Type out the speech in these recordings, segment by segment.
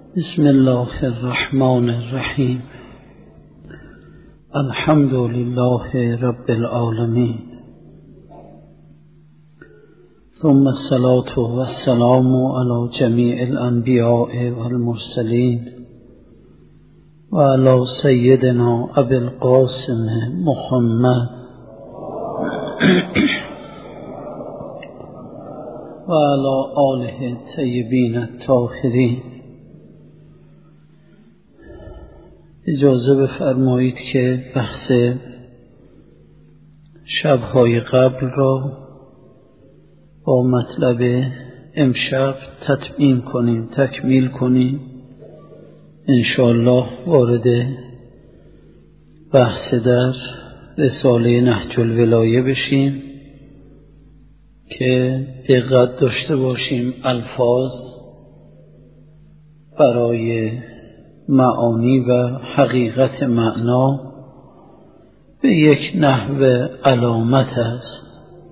بسم الله الرحمن الرحیم. الحمد لله رب العالمین، ثم الصلاة والسلام على جمیع الانبیاء والمرسلین و علی سیدنا ابی القاسم محمد و علی آله الطیبین الطاهرین. اجازه بفرمایید که بحث شب‌های قبل را با مطلب امشب تکمیل کنیم. انشاءالله وارد بحث در رساله نهج الولایه بشیم که دقت داشته باشیم الفاظ برای معانی و حقیقت معنا به یک نحو علامت است،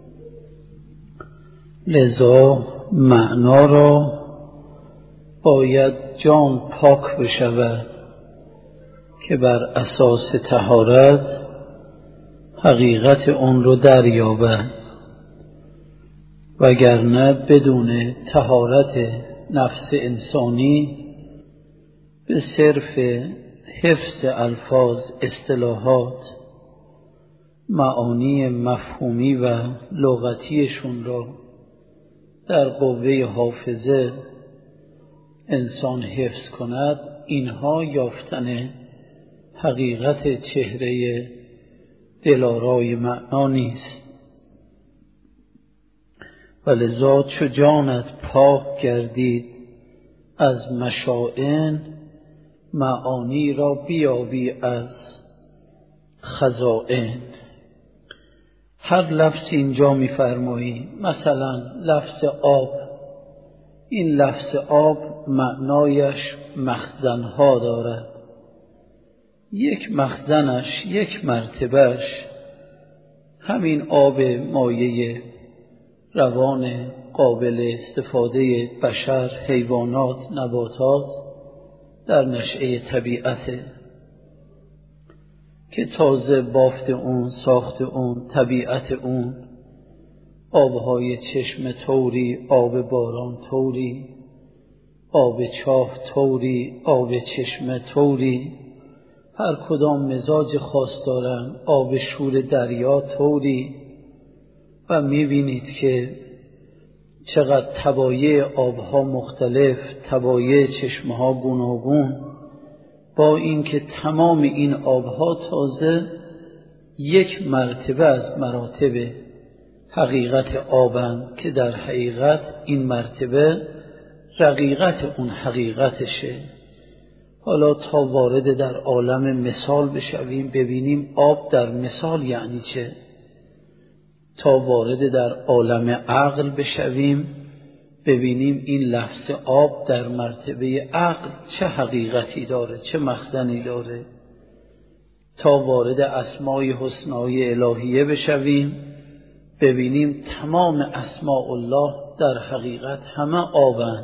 لذا معنا را باید جان پاک بشود که بر اساس طهارت حقیقت آن را دریابد، وگرنه بدون طهارت نفس انسانی به صرف حفظ الفاظ، اصطلاحات، معانی مفهومی و لغتیشون را در قوه حافظه انسان حفظ کند، اینها یافتن حقیقت چهره دلارای معنا نیست. ولذا چو جانت پاک گردید از مشائن، معانی را بیابی از خزائن. هر لفظ اینجا می‌فرمایی، مثلا لفظ آب، این لفظ آب معنایش مخزنها دارد، یک مخزنش، یک مرتبهش همین آب مایه روان قابل استفاده بشر، حیوانات، نباتات در نشأه طبیعته که تازه بافت اون، ساخت اون، طبیعت اون، آبهای چشم طوری، آب باران طوری، آب چاه طوری، آب چشم طوری، هر کدام مزاج خاص دارن، آب شور دریا طوری. و میبینید که چقدر طبایع آبها مختلف، طبایع چشمها گوناگون، با اینکه تمام این آبها تازه یک مرتبه از مراتب حقیقت آبند که در حقیقت این مرتبه رقیقت اون حقیقتشه. حالا تا وارد در عالم مثال بشویم ببینیم آب در مثال یعنی چه، تا وارد در عالم عقل بشویم ببینیم این لفظ آب در مرتبه عقل چه حقیقتی داره، چه مخزنی داره، تا وارد اسمای حسنای الهیه بشویم ببینیم تمام اسماء الله در حقیقت همه آبند،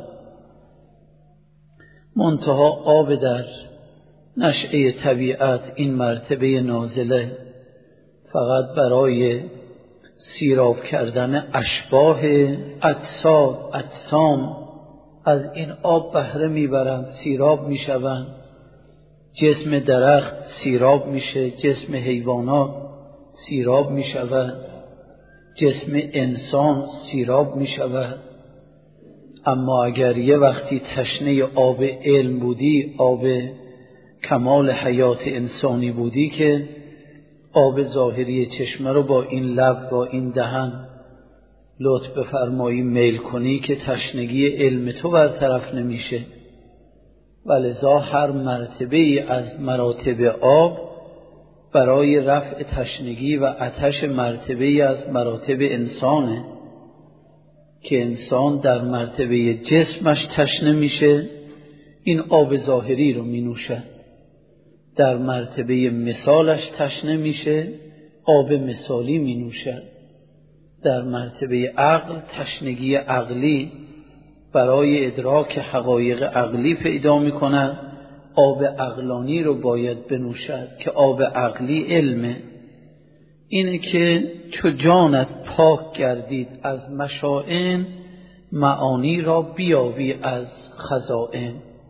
منتها آب در نشأه طبیعت این مرتبه نازله فقط برای سیراب کردن اشباح اجساد، اجسام از این آب بهره میبرند، سیراب میشوند. جسم درخت سیراب میشه، جسم حیوانات سیراب میشود، جسم انسان سیراب میشود. اما اگر یه وقتی تشنه آب علم بودی، آب کمال حیات انسانی بودی، که آب ظاهری چشمه رو با این لب، با این دهن لطف بفرمایی میل کنی که تشنگی علم تو برطرف نمیشه. ولذا هر مرتبه از مراتب آب برای رفع تشنگی و آتش مرتبه از مراتب انسانه که انسان در مرتبه جسمش تشنه میشه، این آب ظاهری رو می نوشه. در مرتبه مثالش تشنه میشه، آب مثالی می نوشه. در مرتبه عقل تشنگی عقلی برای ادراک حقایق عقلی پیدا می‌کند، آب عقلانی رو باید بنوشد که آب عقلی علمه. اینه که چو جانت پاک گردید از مشائن، معانی را بیابی از خزائن.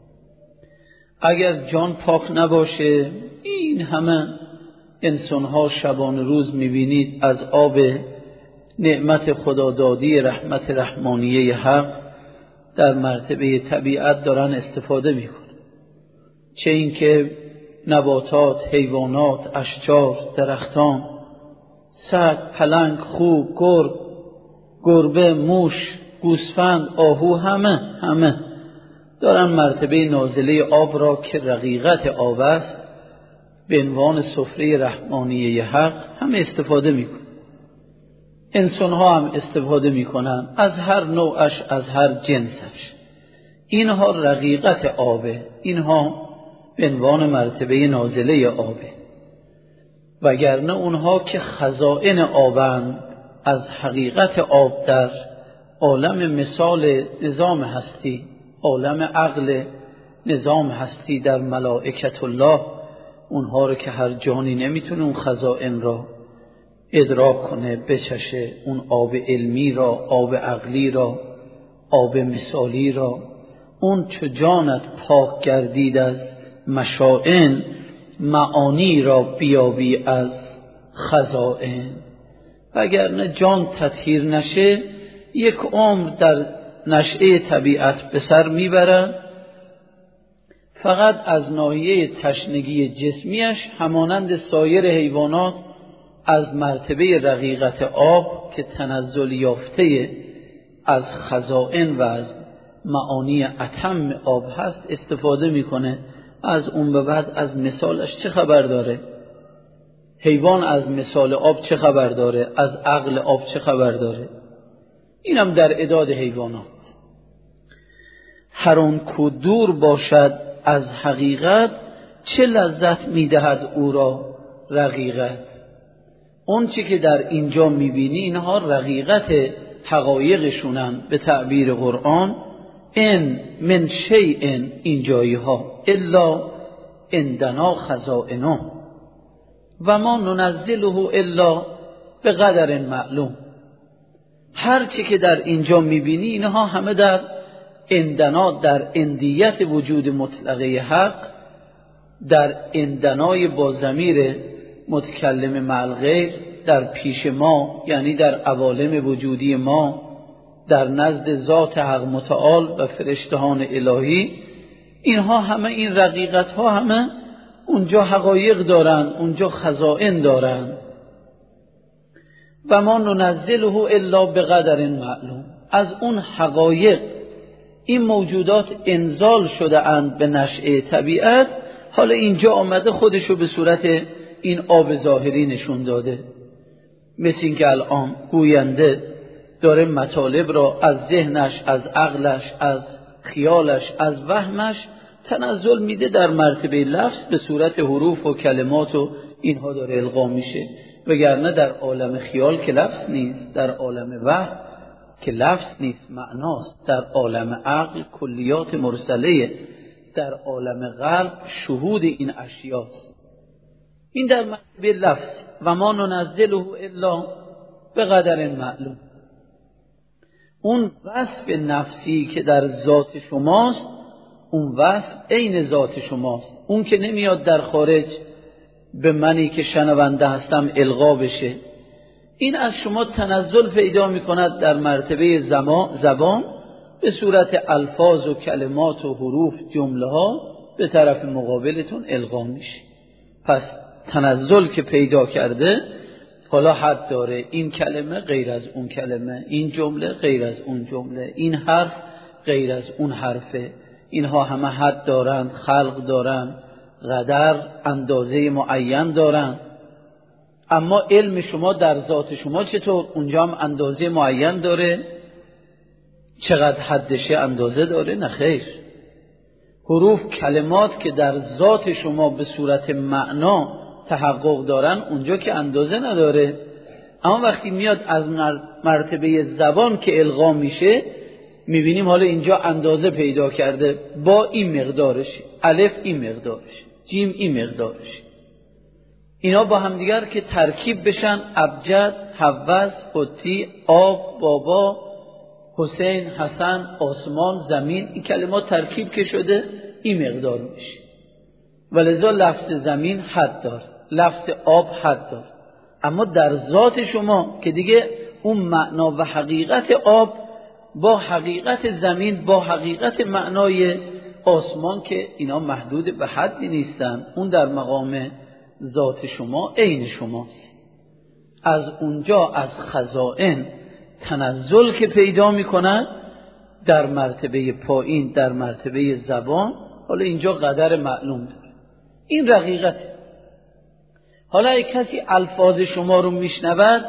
اگر جان پاک نباشه، این همه انسان‌ها شبان روز می‌بینید از آب نعمت خدادادی رحمت رحمانیه حق در مرتبه طبیعت دارن استفاده میکنن، چه اینکه نباتات، حیوانات، اشجار، درختان، سگ، پلنگ، خوک، گرگ، گربه، موش، گوسفند، آهو، همه دارن مرتبه نازله آب را که رقیقت آب است به عنوان سفره رحمانیه حق همه استفاده میکنن. انسان ها هم استفاده میکنن از هر نوعش، از هر جنسش. اینها رقیقت آبه، اینها به عنوان مرتبه نازله آبه. وگرنه اونها که خزائن آبند، از حقیقت آب در عالم مثال نظام هستی، عالم عقل نظام هستی در ملائکت الله، اونها رو که هر جانی نمیتونه اون خزائن را ادراک کنه، بچشه، اون آب علمی را، آب عقلی را، آب مثالی را، اون چو جانت پاک گردید از مشائن، معانی را بیابی از خزائن. وگرنه جان تطهیر نشه، یک عمر در نشأه طبیعت به سر میبرد، فقط از ناحیه تشنگی جسمیش همانند سایر حیوانات از مرتبه رقیقت آب که تنزل یافته از خزائن و از معانی اتم آب هست استفاده میکنه. از اون به بعد از مثالش چه خبر داره؟ حیوان از مثال آب چه خبر داره؟ از عقل آب چه خبر داره؟ اینم در اعداد حیوانات. هر آن کو دور باشد از حقیقت، چه لذت میدهد او را رقیقت. اون چی که در اینجا میبینی اینها رقیقت حقایقشونن به تعبیر قرآن. ان من شیء، این جایی ها، الا عندنا خزائنه و ما ننزله الا به قدر معلوم. هر چی که در اینجا میبینی اینها همه در عندنا، در عندیت وجود مطلقه حق، در عندنای با ضمیر متکلم مع الغیر، در پیش ما، یعنی در عوالم وجودی ما، در نزد ذات حق متعال و فرشتهان الهی، اینها همه، این رقیقت ها همه اونجا حقایق دارن، اونجا خزائن دارن. و ما ننزله الا بقدر معلوم. از اون حقایق این موجودات انزال شده اند به نشأه طبیعت. حالا اینجا آمده خودشو به صورت این آب ظاهری نشون داده، مثل این که الان گوینده داره مطالب را از ذهنش، از عقلش، از خیالش، از وهمش تنزل میده در مرتبه لفظ به صورت حروف و کلمات و اینها داره القا میشه. وگرنه در عالم خیال که لفظ نیست، در عالم وهم که لفظ نیست، معناست. در عالم عقل کلیات مرسله، در عالم قلب شهود این اشیاست. این در مرتبه لفظ. و ما ننزله الا به قدر معلوم. اون وصف نفسی که در ذات شماست، اون وصف عین ذات شماست. اون که نمیاد در خارج به منی که شنونده هستم القا بشه. این از شما تنزل پیدا میکند در مرتبه زبان به صورت الفاظ و کلمات و حروف، جمله ها به طرف مقابلتون القا میشه. پس تنزل که پیدا کرده حالا حد داره. این کلمه غیر از اون کلمه، این جمله غیر از اون جمله، این حرف غیر از اون حرفه. اینها همه حد دارند، خلق دارند، قدر، اندازه معین دارند. اما علم شما در ذات شما چطور؟ اونجا هم اندازه معین داره؟ چقدر حدشه اندازه داره؟ نه خیر. حروف، کلمات که در ذات شما به صورت معنا تحقق دارن، اونجا که اندازه نداره. اما وقتی میاد از مرتبه زبان که القا میشه، میبینیم حالا اینجا اندازه پیدا کرده، با این مقدارش، الف این مقدارش، جیم این مقدارش، اینا با همدیگر که ترکیب بشن ابجد، حوض، قطی، آب، بابا، حسین، حسن، آسمان، زمین، این کلمات ترکیب که شده این مقدار میشه. ولذا لفظ زمین حد داره، لفظ آب حد داره، اما در ذات شما که دیگه اون معنا و حقیقت آب با حقیقت زمین با حقیقت معنای آسمان که اینا محدود به حدی نیستن، اون در مقام ذات شما عین شماست. از اونجا از خزائن تنزل که پیدا میکنن در مرتبه پایین، در مرتبه زبان، حالا اینجا قدر معلوم داره، این رقیقته. حالا اگه کسی الفاظ شما رو میشنود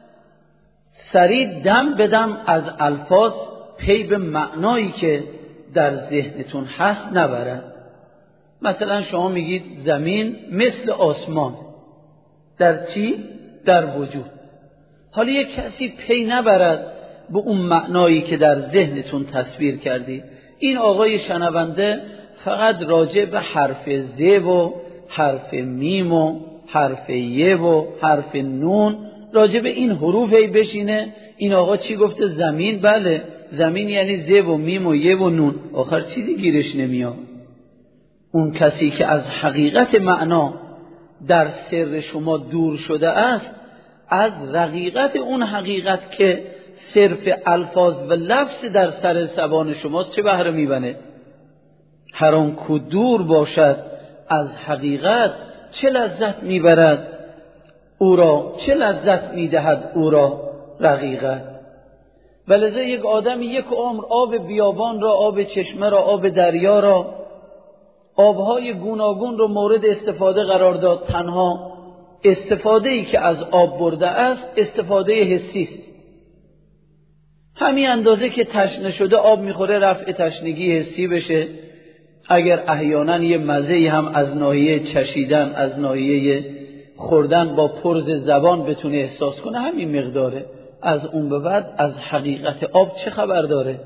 سریع دم بدم از الفاظ پی به معنایی که در ذهنتون هست نبرد. مثلا شما میگید زمین مثل آسمان، در چی؟ در وجود. حالا یک کسی پی نبرد به اون معنایی که در ذهنتون تصویر کردید. این آقای شنونده فقط راجع به حرف ز و حرف میم و حرف ی و حرف نون، راجع به این حروف بشینه. این آقا چی گفته؟ زمین. بله، زمین یعنی ز و میم و ی و نون، آخر چیزی گیرش نمیاد. اون کسی که از حقیقت معنا در سر شما دور شده است، از رقیقت اون حقیقت که صرف الفاظ و لفظ در سر زبان شماست چه بهره میبنه؟ هر آن کو دور باشد از حقیقت چه لذت میبرد او را، چه لذت میدهد او را رقیقت. ولذا یک آدم یک عمر آب بیابان را، آب چشمه را، آب دریا را، آبهای گوناگون رو مورد استفاده قرار داد. تنها استفاده‌ای که از آب برده است استفاده حسی است. همین اندازه که تشنه شده آب میخوره رفع تشنگی حسی بشه. اگر احیانا یه مزه‌ای هم از ناحیه چشیدن، از ناحیه خوردن با پرز زبان بتونه احساس کنه، همین مقداره. از اون به بعد از حقیقت آب چه خبر داره؟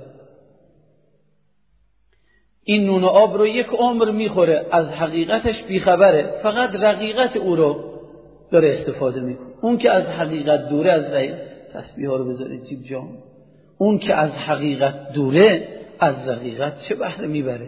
این نون آب رو یک عمر میخوره، از حقیقتش بیخبره، فقط رقیقت او رو داره استفاده میکنه. اون که از حقیقت دوره، از تسبیح ها رو بذاره جیب جام، اون که از حقیقت دوره از رقیقت چه بهره میبره؟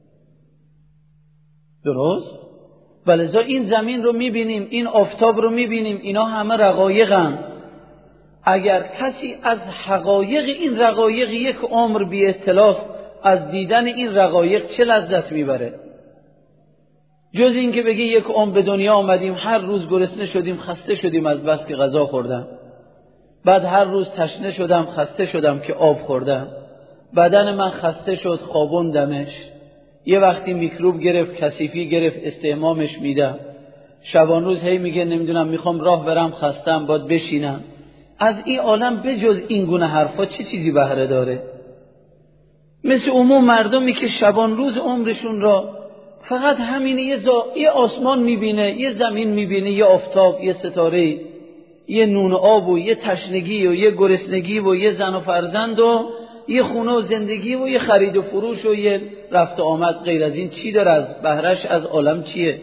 درست؟ ولذا این زمین رو میبینیم، این آفتاب رو میبینیم، اینا همه رقایقن. اگر کسی از حقایق این رقایق یک عمر بی اطلاعست، از دیدن این رقایق چه لذت میبره؟ جز این که بگی یک عمر به دنیا آمدیم، هر روز گرسنه شدیم، خسته شدیم از بس که غذا خوردم، بعد هر روز تشنه شدم، خسته شدم که آب خوردم، بدن من خسته شد، خوابوندمش، یه وقتی میکروب گرفت، کثیفی گرفت، استحمامش میدم، شبان روز هی میگه نمیدونم میخوام راه برم، خستم باید بشینم. از این عالم بجز این گونه حرفا چه چیزی بهره داره؟ مثل عموم مردمی که شبان روز عمرشون را فقط همین یه آسمان میبینه، یه زمین میبینه، یه آفتاب، یه ستاره، یه نون آب و یه تشنگی و یه گرسنگی و یه زن و فرزند و یه خونه و زندگی و یه خرید و فروش و یه رفت و آمد. غیر از این چی داره؟ از بهرش از عالم چیه؟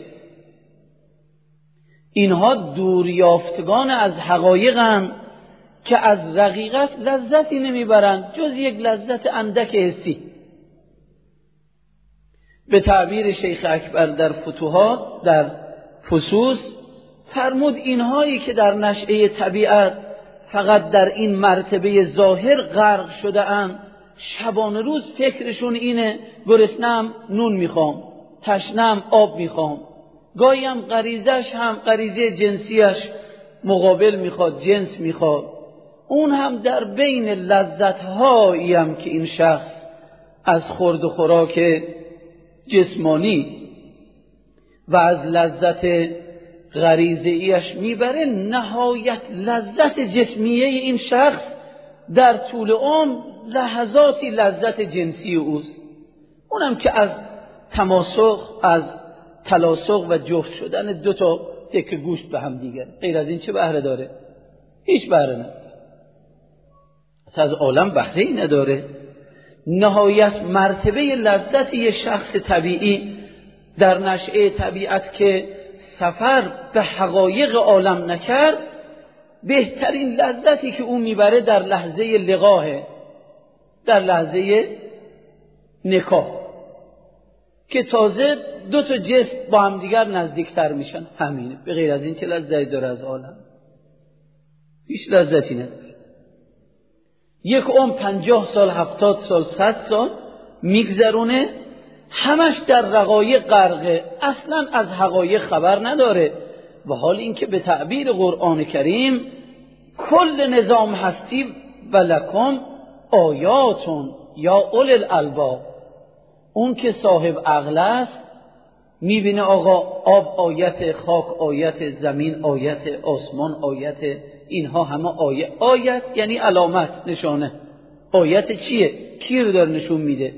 اینها دوریافتگان از حقایقن که از رقیقت لذتی نمیبرند جز یک لذت اندک حسی. به تعبیر شیخ اکبر در فتوحات، در فصوص فرمود اینهایی که در نشأه طبیعت فقط در این مرتبه ظاهر غرق شده اند، شبانه روز فکرشون اینه گرسنم نون میخوام، تشنم آب میخوام، گاهی هم غریزش هم غریزه جنسیش مقابل میخواد، جنس میخواد. اون هم در بین لذت‌هایی هم که این شخص از خورد و خوراک جسمانی و از لذت غریزه‌ایش میبره، نهایت لذت جسمیه این شخص در طول عمر لحظاتی لذت جنسی اوست، اونم که از تماسخ، از تلاصق و جفت شدن دو تا تکه گوشت به هم دیگر. غیر از این چه بهره داره؟ هیچ بهره نداره، از عالم بهره ای نداره. نهایت مرتبه لذت یه شخص طبیعی در نشأه طبیعت که سفر به حقایق عالم نکرد، بهترین لذتی که او میبره در لحظه لقاه، در لحظه نکاح که تازه دو تا جسم با هم دیگر نزدیکتر میشن. همینه، به غیر از این چه لذتی داره از عالم؟ هیچ لذتی نداره. یک عمر 50 سال 70 سال 100 سال میگذرونه، همش در رقایق غرقه، اصلا از حقایق خبر نداره. و حال اینکه به تعبیر قرآن کریم کل نظام هستی ولکم آیاتون یا اول الالباب، اون که صاحب عقل است میبینه آقا آب آیت، خاک آیت، زمین آیت، آسمان آیت، اینها همه آیت. آیت یعنی علامت، نشانه. آیت چیه؟ کی رو داره نشون میده؟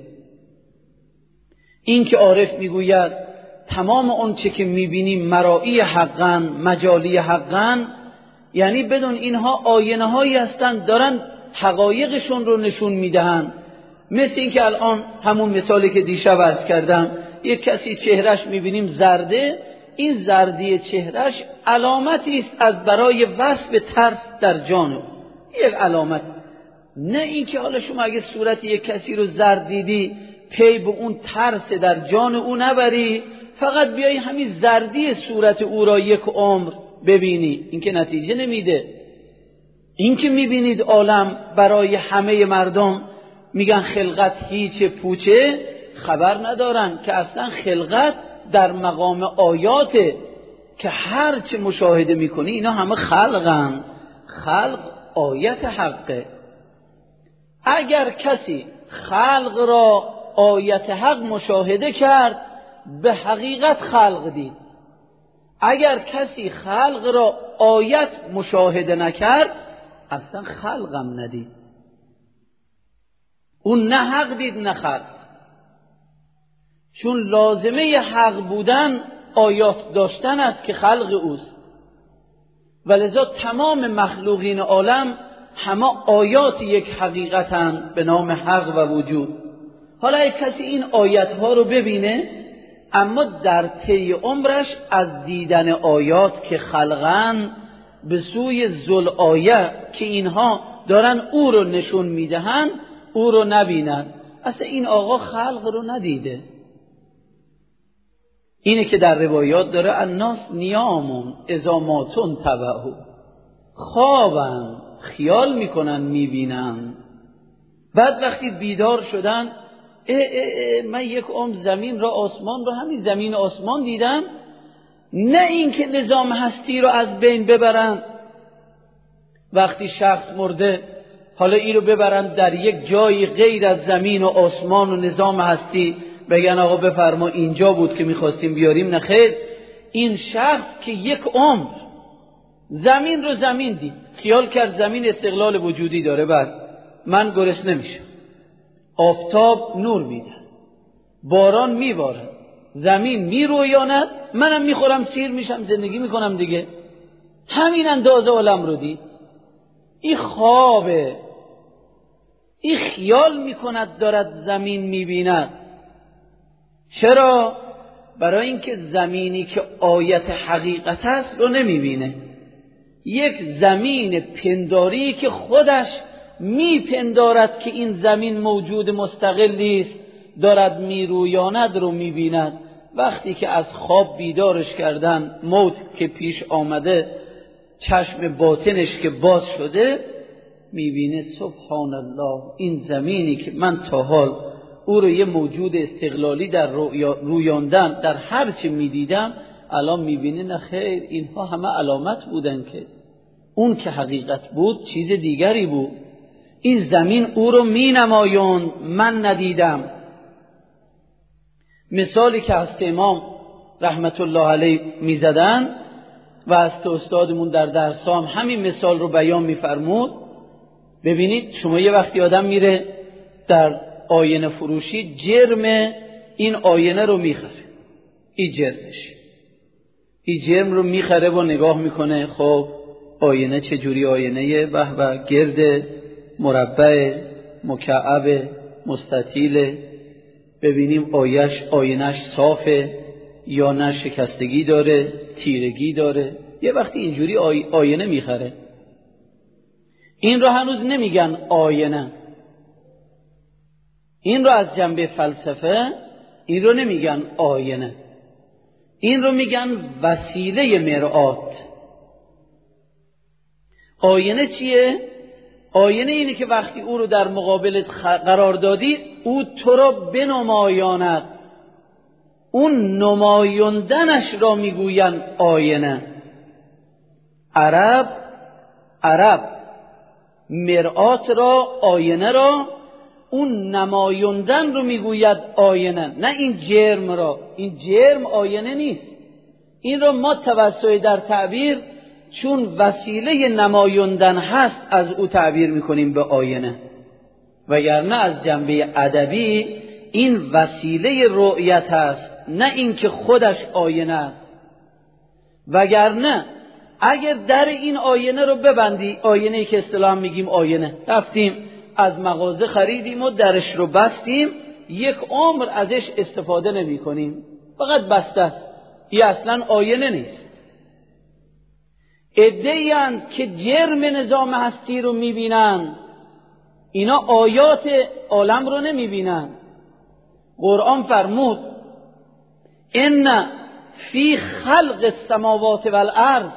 این که عارف میگوید تمام اون چه که میبینیم مرایی حقاً، مجالی حقاً، یعنی بدون اینها آینه هایی هستن دارن حقایقشون رو نشون میدهن. مثل این که الان همون مثالی که دیشب عرض کردم، یک کسی چهرش میبینیم زرده، این زردی چهرش علامتی است از برای وصف ترس در جان او، یک علامت. نه این که حالا شما اگه صورت یک کسی رو زرد دیدی پی به اون ترس در جان او نبری، فقط بیایی همین زردی صورت او را یک عمر ببینی، این که نتیجه نمیده. این که میبینید عالم برای همه مردم میگن خلقت هیچ پوچه، خبر ندارن که اصلا خلقت در مقام آیاته که هر چه مشاهده میکنی اینا همه خلقن. خلق آیت حقه. اگر کسی خلق را آیت حق مشاهده کرد به حقیقت خلق دید. اگر کسی خلق را آیت مشاهده نکرد اصلا خلقم ندید. اون نه حق دید نه خلق، چون لازمه حق بودن آیات داشتن است که خلق اوست. ولذا تمام مخلوقین عالم همه آیات یک حقیقتن به نام حق و وجود. حالا یک کسی این آیات ها رو ببینه اما در طی عمرش از دیدن آیات که خلقن به سوی ذل آیه که اینها دارن او رو نشون میدهن او رو نبینن، اصلا این آقا خلق رو ندیده. اینه که در روایات داره الناس نیامون اذا ماتون تبعو، خوابن خیال میکنن میبینن، بعد وقتی بیدار شدن من یک عمر زمین را آسمان را همین زمین آسمان دیدم. نه این که نظام هستی رو از بین ببرن، وقتی شخص مرده حالا این رو ببرن در یک جای غیر از زمین و آسمان و نظام هستی بگن آقا بفرما اینجا بود که میخواستیم بیاریم. نه خیر، این شخص که یک عمر زمین رو زمین دید، خیال کرد زمین استقلال وجودی داره، بعد من گرسنه نمیشم، آفتاب نور میده، باران میباره، زمین میرویاند، منم میخورم سیر میشم زندگی میکنم دیگه. همین اندازه عالم رو دید. این خوابه، این خیال میکند دارد زمین میبیند. چرا؟ برای اینکه زمینی که آیت حقیقت است رو نمیبینه. یک زمین پنداری که خودش میپندارد که این زمین موجود مستقلی است دارد میرویاند رو میبیند. وقتی که از خواب بیدارش کردن، موت که پیش آمده، چشم باطنش که باز شده میبینه سبحان الله، این زمینی که من تا حال او رو یه موجود استقلالی در رویاندن در هر چه میدیدم، الان میبینه نه خیر، اینها همه علامت بودن که اون که حقیقت بود چیز دیگری بود. این زمین او رو مینمایون، من ندیدم. مثالی که از امام رحمت الله علیه میزدن و از استادمون در درسام همین مثال رو بیان میفرمود. ببینید شما یه وقتی آدم میره در آینه فروشی، جرم این آینه رو میخره، این جرمش، این جرم رو میخره و نگاه میکنه، خب آینه چجوری آینه؟ به گرد، مربع، مکعب، مستطیله، ببینیم آینش صافه یا نه شکستگی داره، تیرگی داره. یه وقتی اینجوری آینه میخره. این رو هنوز نمیگن آینه، این رو از جنبه فلسفه این رو نمیگن آینه، این رو میگن وسیله مرآت. آینه چیه؟ آینه اینه که وقتی او رو در مقابلت قرار دادی او تو را بنمایاند. اون نمایاندنش را میگوین آینه. عرب مرآت را، آینه را، اون نمایاندن رو میگوید آینه، نه این جرم را. این جرم آینه نیست. این رو ما توسط در تعبیر چون وسیله نمایاندن هست از او تعبیر میکنیم به آینه، وگرنه از جنبه ادبی این وسیله رؤیت هست، نه این که خودش آینه است. وگرنه اگر در این آینه رو ببندی، آینه‌ای که اصطلاحاً میگیم آینه، رفتیم از مغازه خریدیم و درش رو بستیم، یک عمر ازش استفاده نمی کنیم، فقط بسته است، این اصلا آینه نیست. عده‌اند که جرم نظام هستی رو میبینن، اینا آیات عالم رو نمیبینن. قرآن فرمود ان فی خلق السماوات والارض،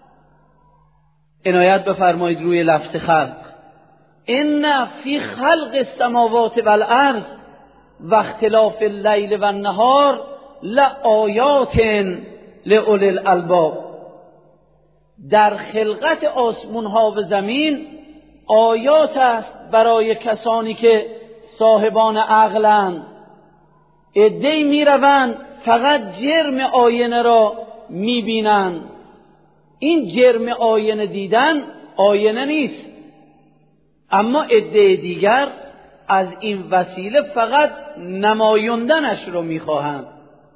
عنایت بفرمایید روی لفظ خلق. ان فی خلق السماوات والارض و اختلاف اللیل و النهار لآیات لأولی الالباب، در خلقت آسمان ها و زمین آیات است برای کسانی که صاحبان عقلند. عده‌ای میروند فقط جرم آینه را میبینند. این جرم آینه دیدن آینه نیست، اما عده دیگر از این وسیله فقط نمایاندنش رو میخواهند.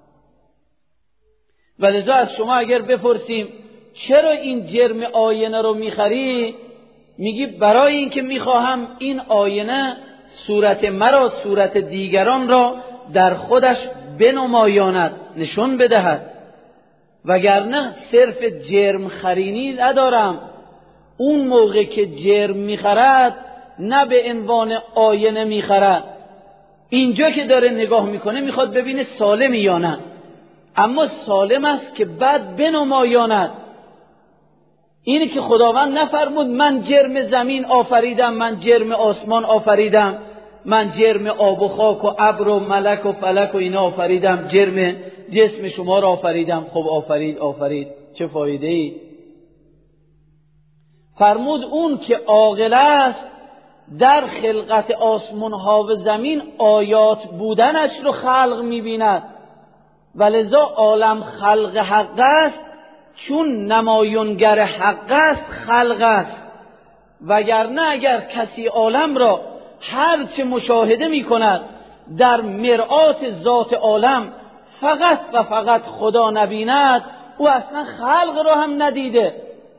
ولذا از شما اگر بپرسیم چرا این جرم آینه رو میخری، میگی برای اینکه میخواهم این آینه صورت مرا، صورت دیگران را در خودش بنمایاند، نشون بدهد. وگرنه صرف جرم خرینی ندارم. اون موقع که جرم میخرد نه به عنوان آینه میخرد، اینجا که داره نگاه میکنه میخواد ببینه سالمی یا نه، اما سالم است که بعد بنمایاند. اینی که خداوند نفرمود من جرم زمین آفریدم، من جرم آسمان آفریدم، من جرم آب و خاک و ابر و ملک و فلک و اینا آفریدم، جرم جسم شما را آفریدم. خب آفرید چه فایده ای؟ فرمود اون که عاقل است در خلقت آسمان ها و زمین آیات بودنش رو خلق میبیند. ولذا عالم خلق حق است، چون نمایانگر حق است خلق است. وگرنه اگر کسی عالم را هرچه مشاهده می کند در مرآت ذات عالم فقط و فقط خدا نبیند، او اصلا خلق را هم ندیده،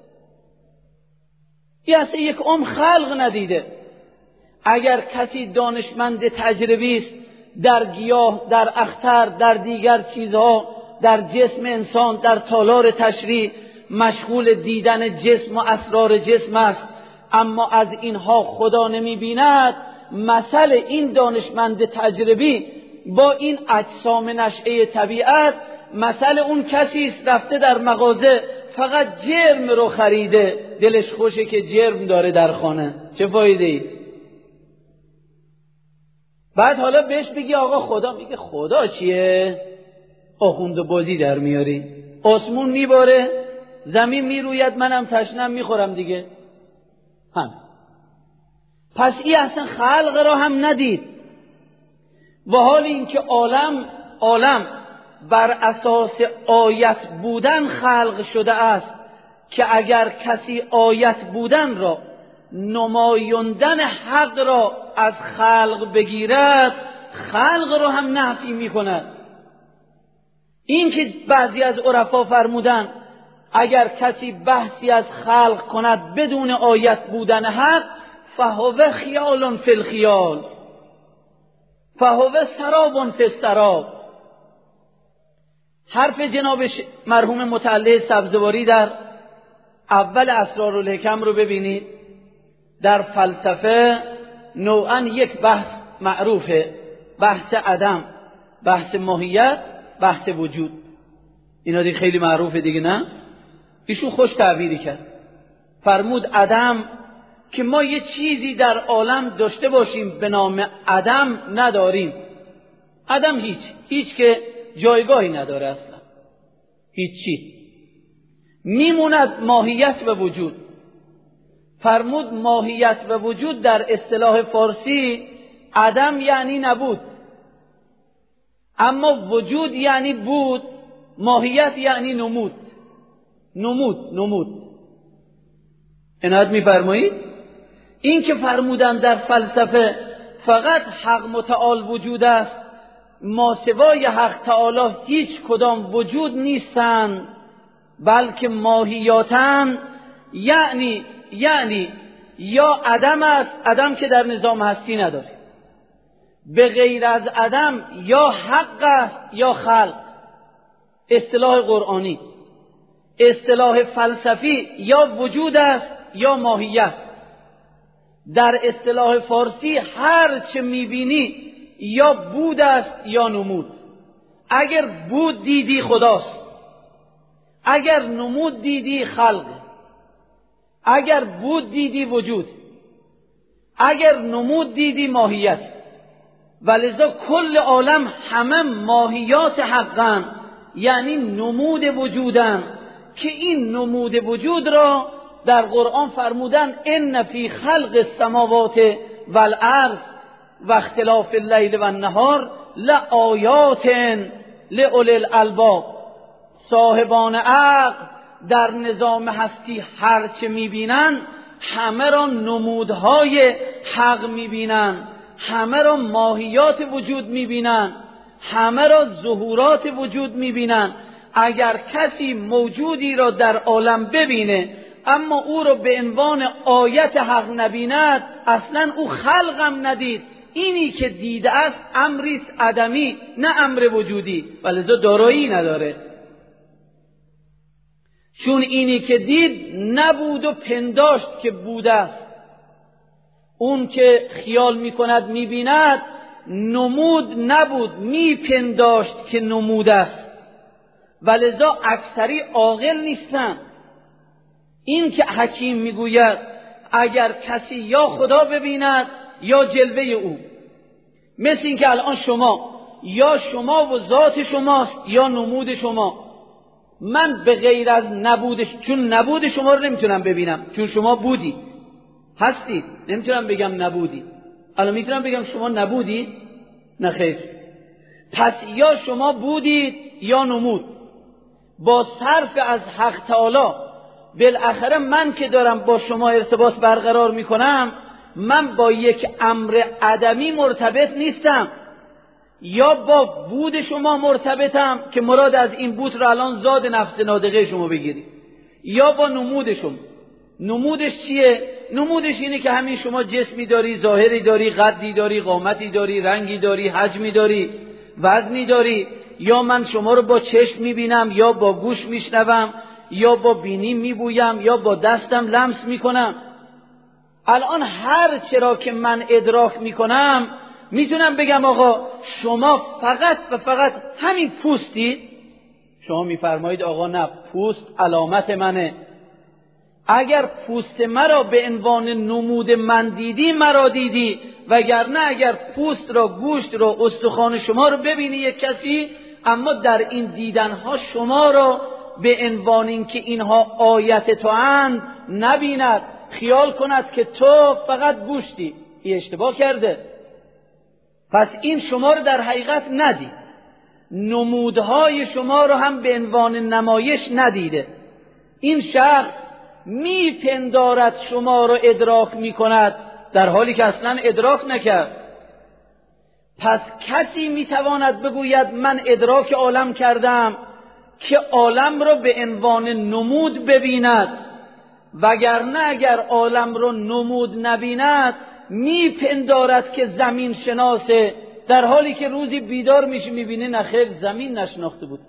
یا اصلا یک خلق ندیده. اگر کسی دانشمند تجربی است در گیاه، در اختر، در دیگر چیزها، در جسم انسان، در تالار تشریح مشغول دیدن جسم و اسرار جسم است، اما از اینها خدا نمی بیند، مثل این دانشمند تجربی با این اجسام نشئه طبیعت مثل اون کسی است رفته در مغازه فقط جرم رو خریده، دلش خوشه که جرم داره در خانه، چه فایده ای؟ بعد حالا بهش بگی آقا خدا، میگه خدا چیه؟ آخوند و بازی در میاری، آسمون میباره، زمین میروید، منم تشنم میخورم دیگه. پس این اصلا خلق را هم ندید. و حال اینکه عالم بر اساس آیت بودن خلق شده است، که اگر کسی آیت بودن را، نمایاندن حق را از خلق بگیرد، خلق را هم نفی می کند. این که بعضی از عرفا فرمودن اگر کسی بحثی از خلق کند بدون آیت بودن حق، فهو خیال فی الخیال، فهو سراب فی السراب. حرف جناب مرحوم مطلع سبزواری در اول اسرارالحکم رو ببینید. در فلسفه نوعا یک بحث معروفه، بحث عدم، بحث ماهیت، بحث وجود. اینا دیگه خیلی معروفه دیگه، نه؟ ایشون خوش تعبیری کرد، فرمود عدم که ما یه چیزی در عالم داشته باشیم به نام عدم نداریم. عدم هیچ که جایگاهی نداره، اصلا هیچی، میموند ماهیت و وجود. فرمود ماهیت و وجود در اصطلاح فارسی عدم یعنی نبود، اما وجود یعنی بود، ماهیت یعنی نمود. عنایت می‌فرمایید؟ این که فرمودن در فلسفه فقط حق متعال وجود است، ما سوای حق تعالی هیچ کدام وجود نیستند، بلکه ماهیاتن، یعنی یا عدم است، عدم که در نظام هستی نداره، به غیر از عدم یا حق است یا خلق. اصطلاح قرآنی. اصطلاح فلسفی یا وجود است یا ماهیت. در اصطلاح فارسی هر چه میبینی یا بود است یا نمود. اگر بود دیدی خداست، اگر نمود دیدی خلق، اگر بود دیدی وجود، اگر نمود دیدی ماهیت. ولذا کل عالم همه ماهیات حقن، یعنی نمود وجودن، که این نمود وجود را در قرآن فرمودن ان فی خلق السماوات والارض و اختلاف اللیل و النهار لآیات لأولی الالباب. صاحبان عقل در نظام هستی هرچه میبینن همه را نمودهای حق میبینن، همه را ماهیات وجود میبینن، همه را ظهورات وجود میبینن. اگر کسی موجودی را در عالم ببینه اما او را به عنوان آیت حق نبیند، اصلا او خلقم ندید. اینی که دیده است امریست عدمی، نه امر وجودی، ولذا دارایی نداره. چون اینی که دید نبود و پنداشت که بوده. اون که خیال میکند میبیند نمود نبود، میپنداشت که نمود است. ولذا اکثری عاقل نیستن. این که حکیم میگوید اگر کسی یا خدا ببیند یا جلوه او، مثل این که الان شما و ذات شماست یا نمود شما. من به غیر از نبودش، چون نبود شما رو نمیتونم ببینم، چون شما بودی هستید، نمیتونم بگم نبودی. الان میتونم بگم شما نبودید؟ نه خیر. پس یا شما بودید یا نمود. با صرف از حق تعالی بالاخره من که دارم با شما ارتباط برقرار میکنم، من با یک امر عدمی مرتبط نیستم، یا با بود شما مرتبطم که مراد از این بود را الان ذات نفس ناطقه شما بگیرید، یا با نمود شما. نمودش چیه؟ نمودش اینه که همین شما جسمی داری، ظاهری داری، قدی داری، قامتی داری، رنگی داری، حجمی داری، وزنی داری. یا من شما رو با چشم میبینم، یا با گوش میشنوم، یا با بینی میبویم، یا با دستم لمس میکنم. الان هر چرا که من ادراک میکنم میتونم بگم آقا شما فقط و فقط همین پوستید. شما میفرمایید آقا نه، پوست علامت منه. اگر پوست مرا به عنوان نمود من دیدی، مرا دیدی. وگرنه اگر پوست را، گوشت را، استخوان شما رو ببینی یک کسی، اما در این دیدنها شما را به عنوان اینکه اینها آیت تو اند نبیند، خیال کند که تو فقط گوشتی، این اشتباه کرده. پس این شما رو در حقیقت ندید، نمودهای شما رو هم به عنوان نمایش ندیده. این شخص میپندارد شما رو ادراک میکند در حالی که اصلا ادراک نکرد. پس کسی میتواند بگوید من ادراک عالم کردم که عالم رو به عنوان نمود ببیند، وگرنه اگر عالم رو نمود نبیند میپندارد که زمین شناسه، در حالی که روزی بیدار میشه میبینه نخیر زمین نشناخته بود.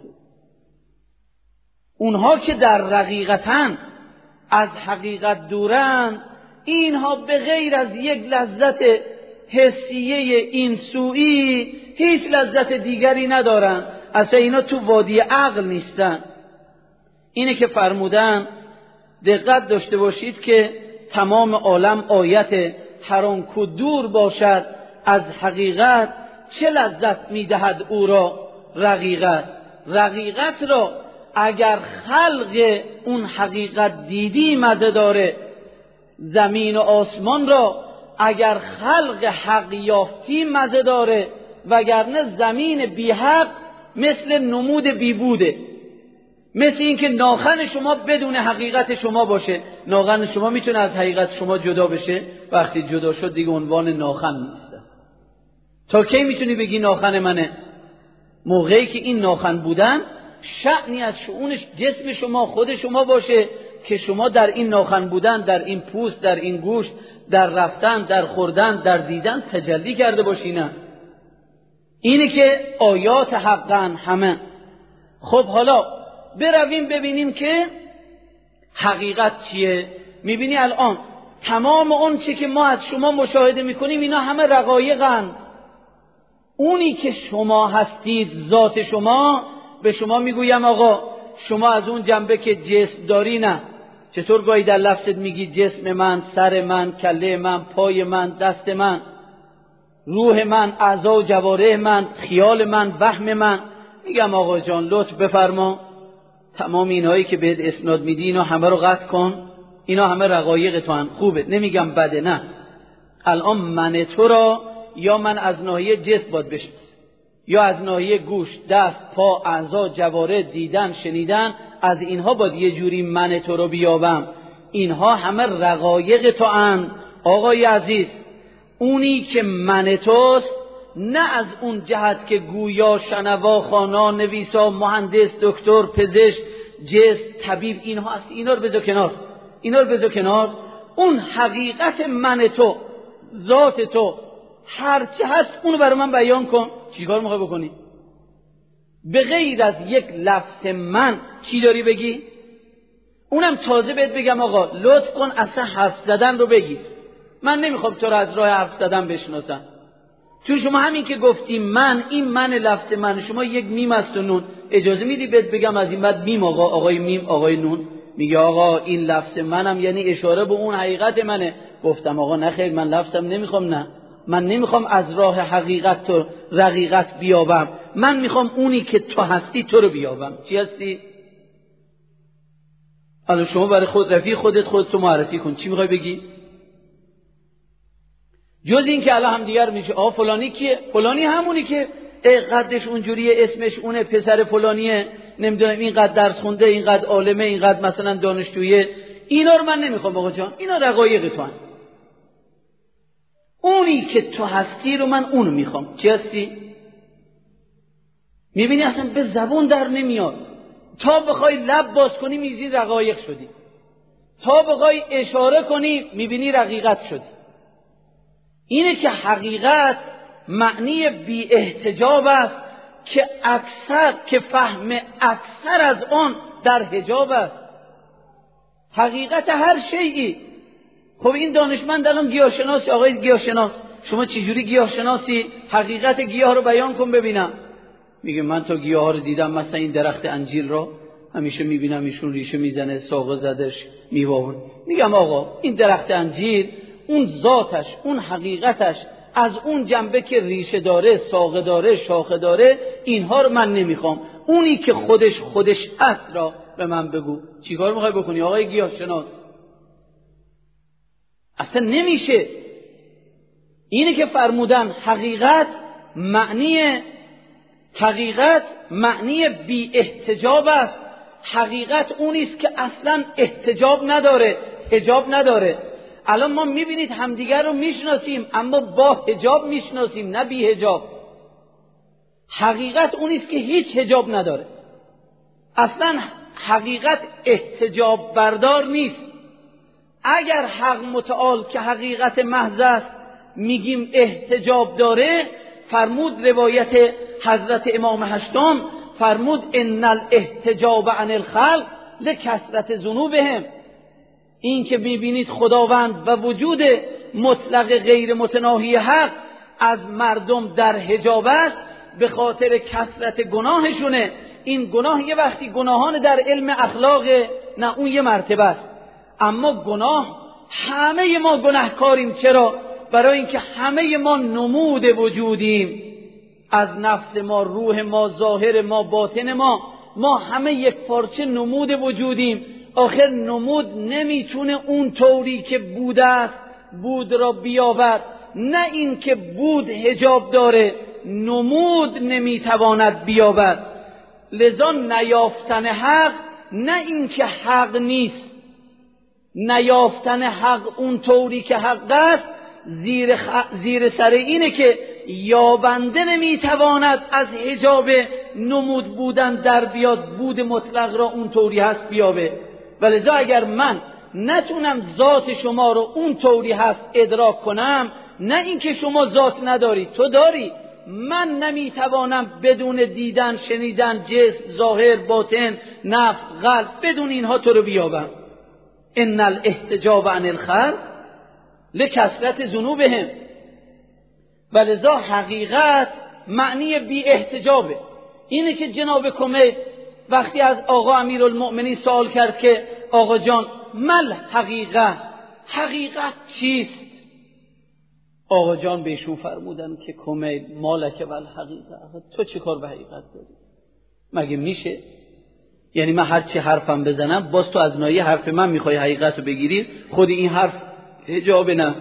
اونها که در رقیقتن از حقیقت دورن، اینها به غیر از یک لذت حسیه این سوئی هیچ لذت دیگری ندارن. اصلا اینا تو وادی عقل نیستن. اینه که فرمودن دقت داشته باشید که تمام عالم آیت، هر آن کو دور باشد از حقیقت چه لذت میدهد او را رقیقت. رقیقت را اگر خلق اون حقیقت دیدی مزه داره، زمین و آسمان را اگر خلق حق یافتی مزه داره، وگرنه زمین بی حق مثل نمود بی بوده. مثل این که ناخن شما بدون حقیقت شما باشه. ناخن شما میتونه از حقیقت شما جدا بشه؟ وقتی جدا شد دیگه عنوان ناخن نیست. تا کی میتونی بگی ناخن منه؟ موقعی که این ناخن بودن شأنی از شؤون جسم شما خود شما باشه که شما در این ناخن بودن، در این پوست، در این گوشت، در رفتن، در خوردن، در دیدن تجلی کرده باشی. نه، اینه که آیات حقن همه. خب حالا برویم ببینیم که حقیقت چیه. میبینی الان تمام اون چی که ما از شما مشاهده میکنیم اینا همه رقایقن. اونی که شما هستید ذات شما، به شما میگویم آقا شما از اون جنبه که جسم داری، نه. چطور گاهی در لفظت میگی جسم من، سر من، کله من، پای من، دست من، روح من، اعضا و جوارح من، خیال من، وهم من. میگم آقا جان لطف بفرما تمام اینهایی که بهت اسناد میدی اینا همه رو قطع کن. اینا همه رقایق تو هم خوبه، نمیگم بده، نه. الان من تو را یا من از ناحیه جسم باید بشناسم، یا از ناحیه گوش، دست، پا، اعضا، جوارح، دیدن، شنیدن، از اینها باید یه جوری من تو رو بیابم. اینها همه رقایق تو ان. آقای عزیز، اونی که من توست نه از اون جهت که گویا، شنوا، خوانا، نویسا، مهندس، دکتر، پزشک، جسم، طبیب اینها هست. اینا رو بذار کنار، اینا رو بذار کنار. اون حقیقت من تو، ذات تو، هرچه هست اونو برای من بیان کن. چیکار میخوای بکنی؟ به غیر از یک لفظ من چی داری بگی؟ اونم تازه بهت بگم آقا لطف کن اصلا حرف زدن رو بگی. من نمیخوام تو رو از راه حرف زدن بشناسم. چون شما همین که گفتی من، این من لفظ من شما یک میم است و نون. اجازه میدی بهت بگم از این بعد میم آقا، آقای میم، آقای نون؟ میگه آقا این لفظ منم یعنی اشاره به اون حقیقت منه. گفتم آقا نه خیر، من لفظم نمیخوام. نه، من نمیخوام از راه حقیقت تو رقیقت بیابم. من میخوام اونی که تو هستی تو رو بیابم. چی هستی؟ حالا شما برای خود رفیق خودت تو معرفی کن. چی میخوای بگی؟ جز این که الان هم دیگر میشه فلانی کیه؟ فلانی همونی که قدش اونجوریه، اسمش اونه، پسر فلانیه، نمیدونم اینقدر درس خونده، اینقدر عالمه، اینقدر مثلا دانشجویه. اینا رو من نمیخوام آقا جان، اینا رقایق تو هست. اونی که تو هستی رو من اونو میخوام. چی هستی؟ میبینی اصلا به زبون در نمیاد. تا بخوای لب باز کنی میبینی رقایق شدی، تا بخوای اشاره کنی میبینی رقیقت شدی. اینه که حقیقت معنی بی احتجاب است که فهم اکثر از آن در حجاب است. حقیقت هر شیئی. خب این دانشمند الان گیاهشناسی، آقای گیاهشناس، شما چجوری گیاهشناسی؟ حقیقت گیاه رو بیان کن ببینم. میگه من تا گیاه ها رو دیدم، مثلا این درخت انجیل رو همیشه میبینم ایشون ریشه میزنه، ساقه زدش، میوه. میگم آقا این درخت انجیل اون ذاتش، اون حقیقتش از اون جنبه که ریشه داره، ساقه داره، شاخه داره، اینها رو من نمیخوام. اونی که خودش است را به من بگو. چیکار میخوای بکنی آقای گیاهشناس؟ اصلا نمیشه. اینه که فرمودن حقیقت معنی بی احتجاب است. حقیقت اونیست که اصلا احتجاب نداره، حجاب نداره. الان ما میبینید همدیگر رو میشناسیم اما با حجاب میشناسیم، نه بی حجاب. حقیقت اونیست که هیچ حجاب نداره. اصلا حقیقت احتجاب بردار نیست. اگر حق متعال که حقیقت محض است میگیم احتجاب داره، فرمود روایت حضرت امام هشتم فرمود ان الاحتجاب عن الخلق لکثرت ذنوبهم. این که میبینید خداوند و وجود مطلق غیر متناهی حق از مردم در حجاب است به خاطر کثرت گناهشونه. این گناه یه وقتی گناهان در علم اخلاق، نه اون یه مرتبه است، اما گناه همه ما گناهکاریم. چرا؟ برای اینکه همه ما نمود وجودیم، از نفس ما، روح ما، ظاهر ما، باطن ما همه یک پارچه نمود وجودیم. آخر نمود نمیتونه اون طوری که بوده است بود را بیاورد، نه این که بود حجاب داره نمود نمیتواند بیاورد. لذا نیافتن حق، نه این که حق نیست، نیافتن حق اون طوری که حق است زیر سر اینه که یابنده نمیتواند از حجاب نمود بودن در بیاد، بود مطلق را اون طوری هست بیابه. ولذا اگر من نتونم ذات شما رو اون طوری هست ادراک کنم، نه اینکه شما ذات نداری، تو داری، من نمیتوانم بدون دیدن، شنیدن، جسم، ظاهر، باطن، نفس، قلب، بدون اینها تو رو بیابم. ان الاحتجاب عن الخلق لکثرت ذنوبهم. ولذا حقیقت معنی بی احتجابه. اینه که جناب کمیل وقتی از آقا امیرالمؤمنین سوال کرد که آقا جان مل حقیقت چیست؟ آقا جان بهشون فرمودن که کمیل مالک والحقیقت، تو چه کار به حقیقت داری؟ مگه میشه؟ یعنی من هر چی حرفم بزنم باز تو از ناحیه حرف من میخوای حقیقت رو بگیری؟ خود این حرف حجاب نه.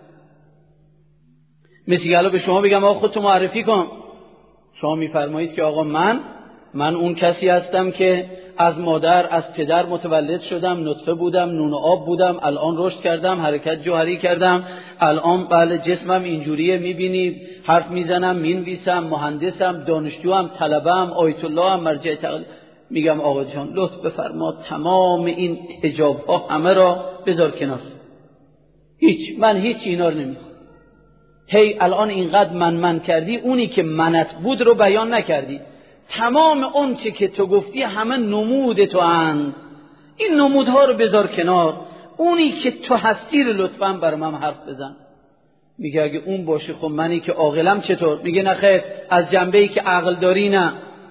مثل الان به شما بگم آقا خودتو معرفی کن، شما میفرمایید که آقا من اون کسی هستم که از مادر از پدر متولد شدم، نطفه بودم، نون و آب بودم، الان رشد کردم، حرکت جوهری کردم، الان بله جسمم اینجوریه، میبینی حرف میزنم، مینویسم، مهندسم، دانشجوام، طلبه‌ام، آیت الله ام، مرجع تقلید. میگم آقا جان لطف بفرما تمام این حجاب ها همه را بذار کنار، من هیچ اینا رو نمیخوام. هی الان اینقدر من کردی، اونی که منت بود رو بیان نکردی. تمام اون چه که تو گفتی همه نمود تو اند، این نمودها رو بذار کنار، اونی که تو هستی رو لطفاً برای من حرف بزن. میگه اگه اون باشه خب منی که عاقلم چطور؟ میگه نه خیر، از جنبه‌ای که عقل داری نه.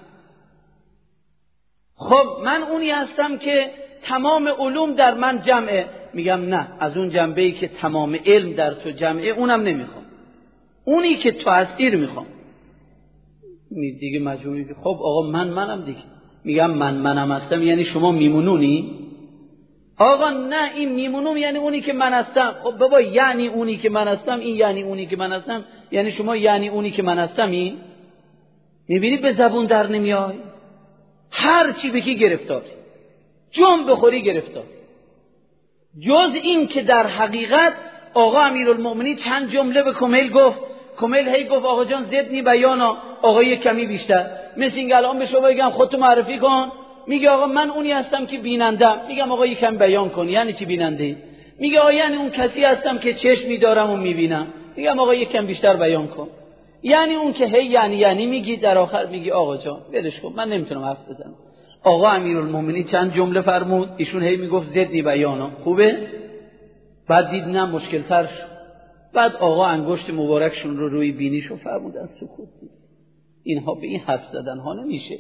خب من اونی هستم که تمام علوم در من جمعه. میگم نه، از اون جنبه‌ای که تمام علم در تو جمعه اونم نمیخوام، اونی که تو هستی رو میخوام. دیگه مجبوری که خب آقا منم دیگه. میگم منم هستم یعنی شما میمونونی؟ آقا نه، این میمونم یعنی اونی که من هستم. خب بابا یعنی اونی که من هستم، این یعنی اونی که من هستم، یعنی شما یعنی اونی که من هستم. این میبینی به زبون در نمیای، هر چی بگی گرفتاری، جون بخوری گرفتار. جز این که در حقیقت آقا امیرالمؤمنین چند جمله به کمیل گفت، کمیل هی گفت آقا جان زدنی بیانا، آقا یک کمی بیشتر. مثل این الان به شما بگم خودتو معرفی کن، میگه آقا من اونی هستم که بینندم. میگم آقا یک کم بیان کن، یعنی چی بیننده؟ میگه آقا یعنی اون کسی هستم که چشمی دارم و میبینم. میگم آقا یک کم بیشتر بیان کن، یعنی اون که هی یعنی میگی، در آخر میگی آقا جان ولش کن من نمیتونم حرف بزنم. آقا امیرالمؤمنین چند جمله فرمود، ایشون هی میگفت زدنی بیانا، خوبه؟ بعد دید نه مشکل تر شد. بعد آقا انگشت مبارکشون رو روی بینیشو فرمودن، سکوت دید. اینها به این حرف زدن ها نمیشه.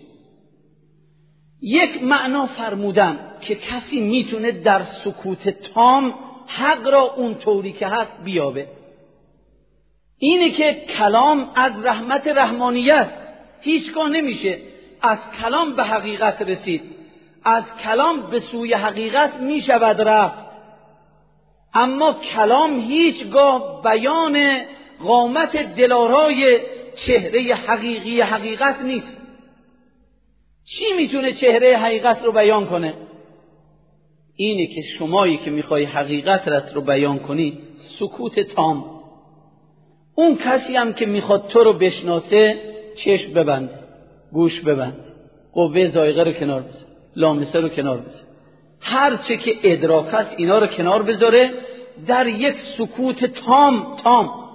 یک معنا فرمودن که کسی میتونه در سکوت تام حق را اون طوری که هست بیابه. اینه که کلام از رحمت رحمانیه است، هیچگاه نمیشه از کلام به حقیقت رسید، از کلام به سوی حقیقت میشود رفت، اما کلام هیچگاه بیان قامت دلارای چهره حقیقی حقیقت نیست. چی میتونه چهره حقیقت رو بیان کنه؟ اینه که شمایی که میخوای حقیقت رو بیان کنی سکوت تام. اون کسی هم که میخواد تو رو بشناسه چشم ببند، گوش ببند، قوه ذائقه رو کنار بذار، لامسه رو کنار بذار، هر چه که ادراک است اینا رو کنار بذاره، در یک سکوت تام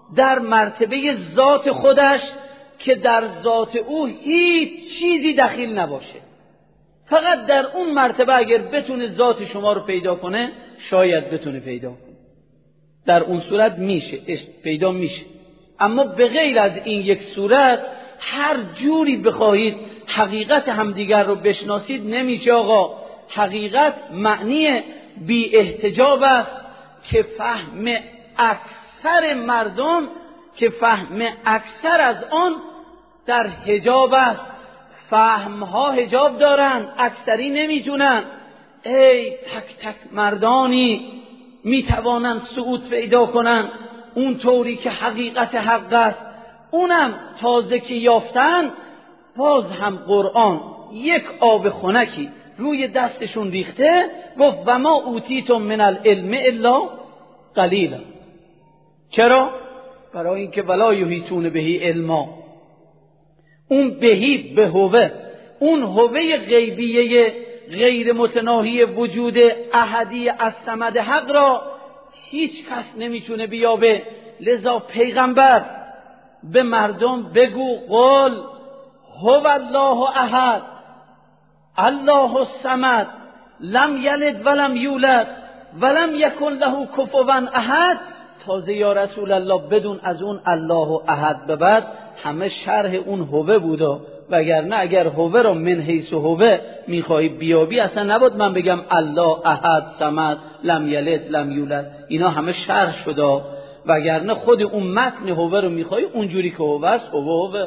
در مرتبه ذات خودش که در ذات او هیچ چیزی دخیل نباشه. فقط در اون مرتبه اگر بتونه ذات شما رو پیدا کنه شاید بتونه پیدا کنه، در اون صورت میشه پیدا میشه. اما به غیر از این یک صورت هر جوری بخواهید حقیقت همدیگر رو بشناسید نمیشه. آقا حقیقت معنی بی احتجاب است که فهم اکثر مردم، که فهم اکثر از آن در حجاب است. فهمها حجاب دارن، اکثری نمیتونن. ای تک تک مردانی میتوانند صعود پیدا کنن اون طوری که حقیقت حق است. اونم تازه که یافتن باز هم قرآن یک آب خنکی روی دستشون ریخته، گفت و ما اوتیتم من العلم الا قلیلا. چرا؟ برای اینکه ولا یحیطون بهی علما. اون بهی به هوه، اون هوه غیبیه غیر متناهی وجود احدی از صمد حق را هیچ کس نمیتونه بیابه. لذا پیغمبر به مردم بگو قل هو الله احد الله الصمد لم یلد ولم یولد ولم یکن له کفوا احد. تازه یا رسول الله بدون از اون الله احد به بعد همه شرح اون هوه بودا، وگرنه اگر هوه را من حیث هوه میخوای بیابی اصلا نبود من بگم الله احد صمد لم یلد لم یولد، اینا همه شرح شده. وگرنه خود اون متن هوه رو میخوای اونجوری که هوه است هوه.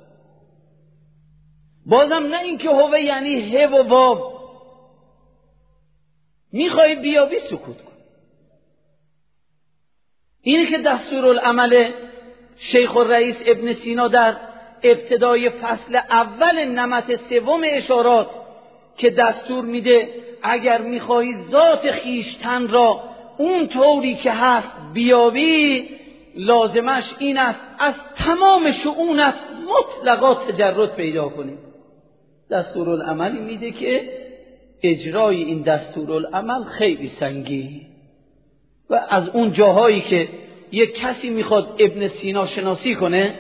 بازم نه اینکه هوه یعنی ه و واو، میخوای بیابی سکوت کن. اینه که دستورالعمل شیخ الرئیس ابن سینا در ابتدای فصل اول نمط سوم اشارات که دستور میده اگر میخواهی ذات خیشتن را اون طوری که هست بیابی، لازمش این است از تمام شؤونت مطلقا تجرد پیدا کنی. دستورالعملی میده که اجرای این دستورالعمل خیلی سنگین و از اون جاهایی که یک کسی میخواد ابن سینا شناسی کنه،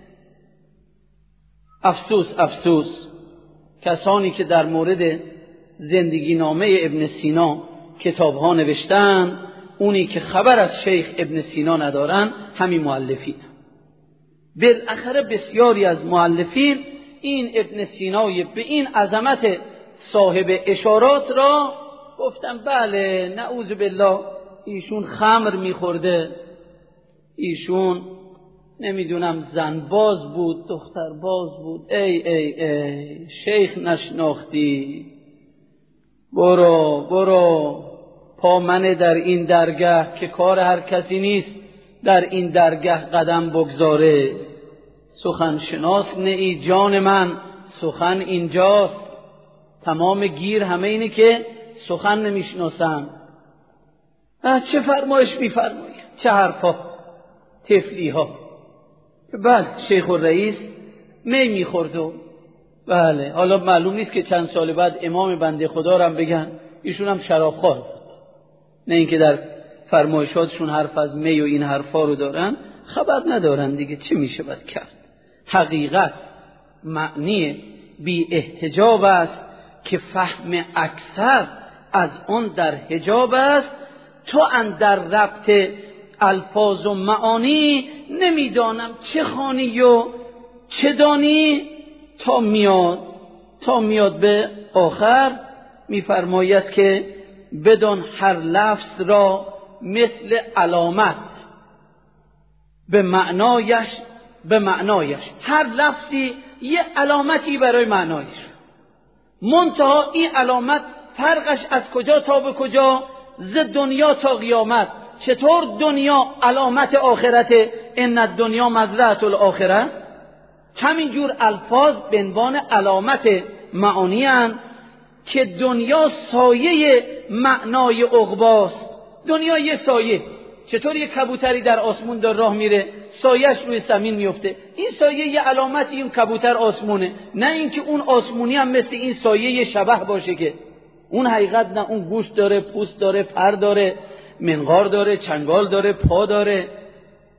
افسوس کسانی که در مورد زندگی نامه ابن سینا کتاب ها نوشتن، اونی که خبر از شیخ ابن سینا ندارن همین مؤلفین. بالاخره بسیاری از مؤلفین این ابن سینای به این عظمت صاحب اشارات را گفتن بله نعوذ بالله ایشون خمر میخورده، ایشون نمیدونم زنباز بود، دخترباز بود. ای شیخ نشناختی، برو پا منه در این درگه که کار هر کسی نیست در این درگه قدم بگذاره. سخن شناس نئی جان من، سخن اینجاست. تمام گیر همه اینه که سخن نمیشناسن. چه فرمایش میفرمایه، چه حرفا تفلی ها. بعد شیخ الرئیس می میخورد و بله حالا معلوم نیست که چند سال بعد امام بنده خدا رو هم بگن ایشون هم شرابخوار بود، نه اینکه در فرمایشاتشون حرف از می و این حرفا رو دارن، خبر ندارن دیگه چی میشه باید کرد. حقیقت معنی بی احتجاب است که فهم اکثر از آن در حجاب است. تو اندر ربط الفاظ و معانی نمیدانم چه خوانی و چه دانی تا میاد به آخر میفرماید که بدان هر لفظ را مثل علامت به معنایش هر لفظی یه علامتی برای معنایش، منتها این علامت فرقش از کجا تا به کجا؟ ز دنیا تا قیامت. چطور دنیا علامت آخرت، ان الدنیا مزرعة الاخره، همینجور الفاظ به عنوان علامت معانی هستند که دنیا سایه معنای عقباست. دنیا یه سایه، چطور یه کبوتری در آسمون در راه میره سایه‌اش روی زمین میفته، این سایه یه علامتی اون کبوتر آسمونه، نه اینکه اون آسمونی هم مثل این سایه یه شبح باشه که اون حقیقت نه، اون گوشت داره، پوست داره، پر داره، منقار داره، چنگال داره، پا داره.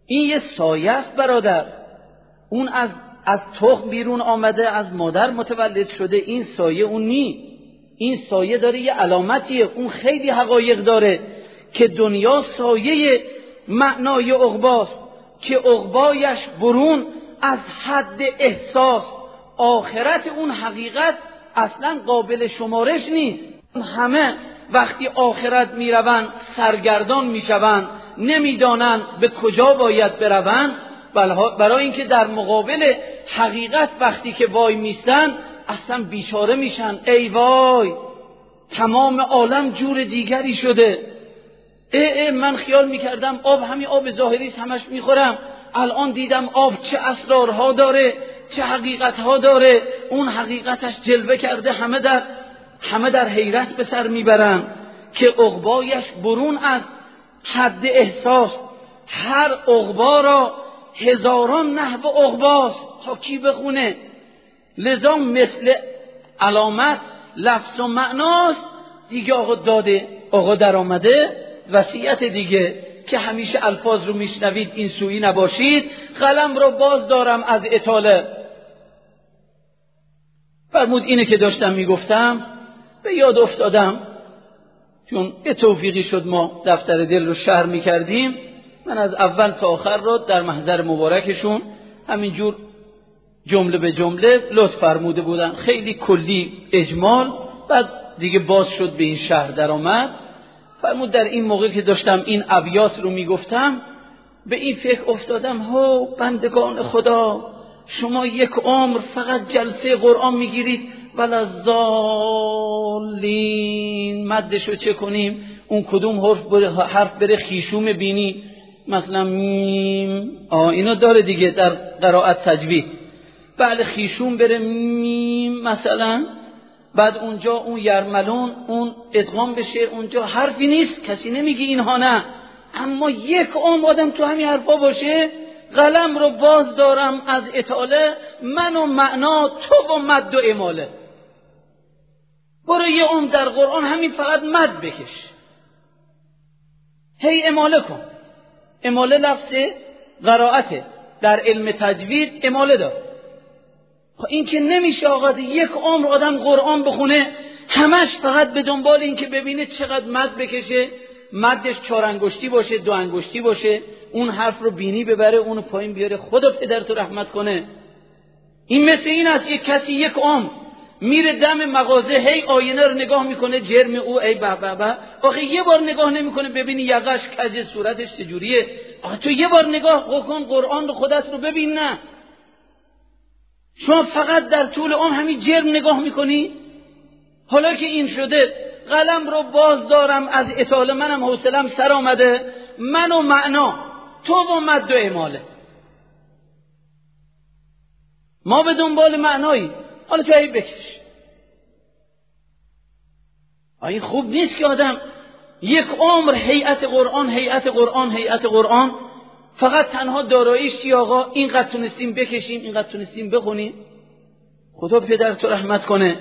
این یه سایه است برادر. اون از تخم بیرون آمده، از مادر متولد شده. این سایه اون نی. این سایه داره یه علامتیه. اون خیلی حقایق داره که دنیا سایه معنای عقباست که عقبایش برون از حد احساس. آخرت اون حقیقت اصلا قابل شمارش نیست. همه وقتی آخرت میروند سرگردان میشوند، نمیدانند به کجا باید بروند، برای اینکه در مقابل حقیقت وقتی که وای میستن اصلا بیچاره میشن. ای وای، تمام عالم جور دیگری شده. من خیال میکردم آب همین آب ظاهری است، همش میخورم. الان دیدم آب چه اسرارها داره، چه حقیقتها داره. اون حقیقتش جلوه کرده. همه در حیرت به سر میبرن که عقبایش برون از حد احساس. هر عقبا را هزاران نحو عقباست. تا کی بخونه؟ لذا مثل علامت لفظ و معناست دیگه. آقا داده، آقا در آمده. وصیت دیگه که همیشه الفاظ رو میشنوید این سویی نباشید. قلم رو باز دارم از اطاله. فرمود اینه که داشتم میگفتم به یاد افتادم، چون یه توفیقی شد ما دفتر دل رو شرح میکردیم. من از اول تا آخر رو در محضر مبارکشون همینجور جمله به جمله لطف فرموده بودن، خیلی کلی اجمال. بعد دیگه باز شد به این شرح در آمد. فرمود در این موقع که داشتم این ابیات رو میگفتم به این فکر افتادم، بندگان خدا، شما یک عمر فقط جلسه قرآن میگیرید، ولضالین مدشو چه کنیم؟ اون کدوم حرف بره خیشوم بینی، مثلا میم، اینا داره دیگه در قرائت تجوید. بله خیشوم بره میم مثلا، بعد اونجا اون یرملون اون ادغام بشه، اونجا حرفی نیست، کسی نمیگه اینها نه. اما یک عمر آدم تو همین حرفا باشه. قلم رو باز دارم از اطاله، من و معنا، تو و مد و اماله. برو یه عمر در قرآن همین فقط مد بکش، هی اماله کن. اماله لفظ قرائته، در علم تجوید اماله دار. این که نمیشه آقا یک عمر آدم قرآن بخونه همش فقط به دنبال این که ببینه چقدر مد بکشه، مدش 4 انگشتی باشه، 2 انگشتی باشه، اون حرف رو بینی ببره، اونو پایین بیاره. خدا پدرتو رحمت کنه. این مثل این است یک کسی یک عمر میره دم مغازه، هی آینه رو نگاه میکنه، جرم او ای به آخه یه بار نگاه نمیکنه ببینی یقش کج، صورتش چجوریه. آخه تو یه بار نگاه کن قرآن رو، خودت رو ببین. نه شما فقط در طول عمر همین جرم نگاه میکنی. حالا که این شده قلم رو باز دارم از اطاله، منم حوصلم سر آمده، من و معنا، تو و مد و اماله. ما به دنبال معنایی، حالا تو هی بکش. این خوب نیست که آدم یک عمر هیئت قرآن هیئت قرآن هیئت قرآن، فقط تنها داراییش چی آقا؟ اینقدر تونستیم بکشیم، اینقدر تونستیم بخونیم. خدا پدر تو رحمت کنه.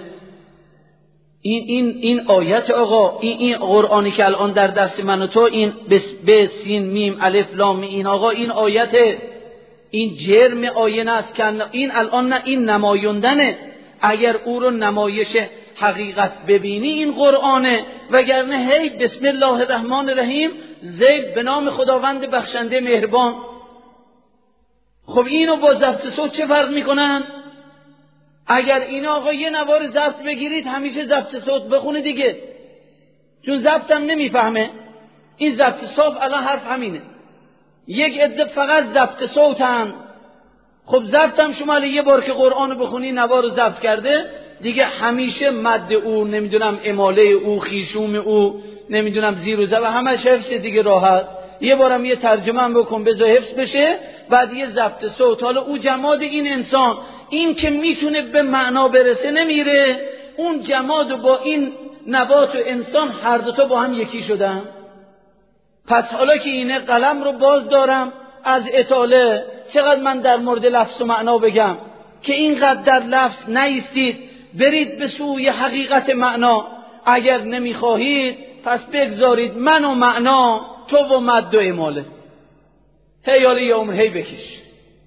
این آیت آقا، این قرآنی که الان در دست من و تو، این ب سین میم الف لام، این آقا این آیت، این جرم آینه است که این الان نه، این نمایندنه. اگر او رو نمایش حقیقت ببینی این قرآنه، وگرنه هی بسم الله الرحمن الرحیم، زید به نام خداوند بخشنده مهربان. خب اینو با ضبط صوت چه فرق میکنن؟ اگر این آقا یه نوار ضبط بگیرید همیشه ضبط صوت بخونه دیگه، چون ضبطم نمیفهمه. این ضبط صوت الان حرف همینه، یک عده فقط ضبط صوتن. خب ضبطم شما یه بار که قرآن بخونی نوار رو ضبط کرده دیگه، همیشه مد او، نمیدونم اماله او، خیشوم او، نمیدونم زیر و زبر، همش حفظ دیگه راحت. یه بارم یه ترجمه هم بکن بذار حفظ بشه، بعد یه ضبط صوت. حالا او جماد این انسان، این که میتونه به معنا برسه نمیره، اون جماد با این نبات و انسان هر دوتا با هم یکی شدن. پس حالا که اینه قلم رو باز دارم از اطاله، چقدر من در مورد لفظ و معنا بگم که اینقدر در لفظ نیستید، برید به سوی حقیقت معنا. اگر نمیخواهید پس بگذارید من و معنا، تو و مد و اماله. هی حالا یه عمر هی بکش.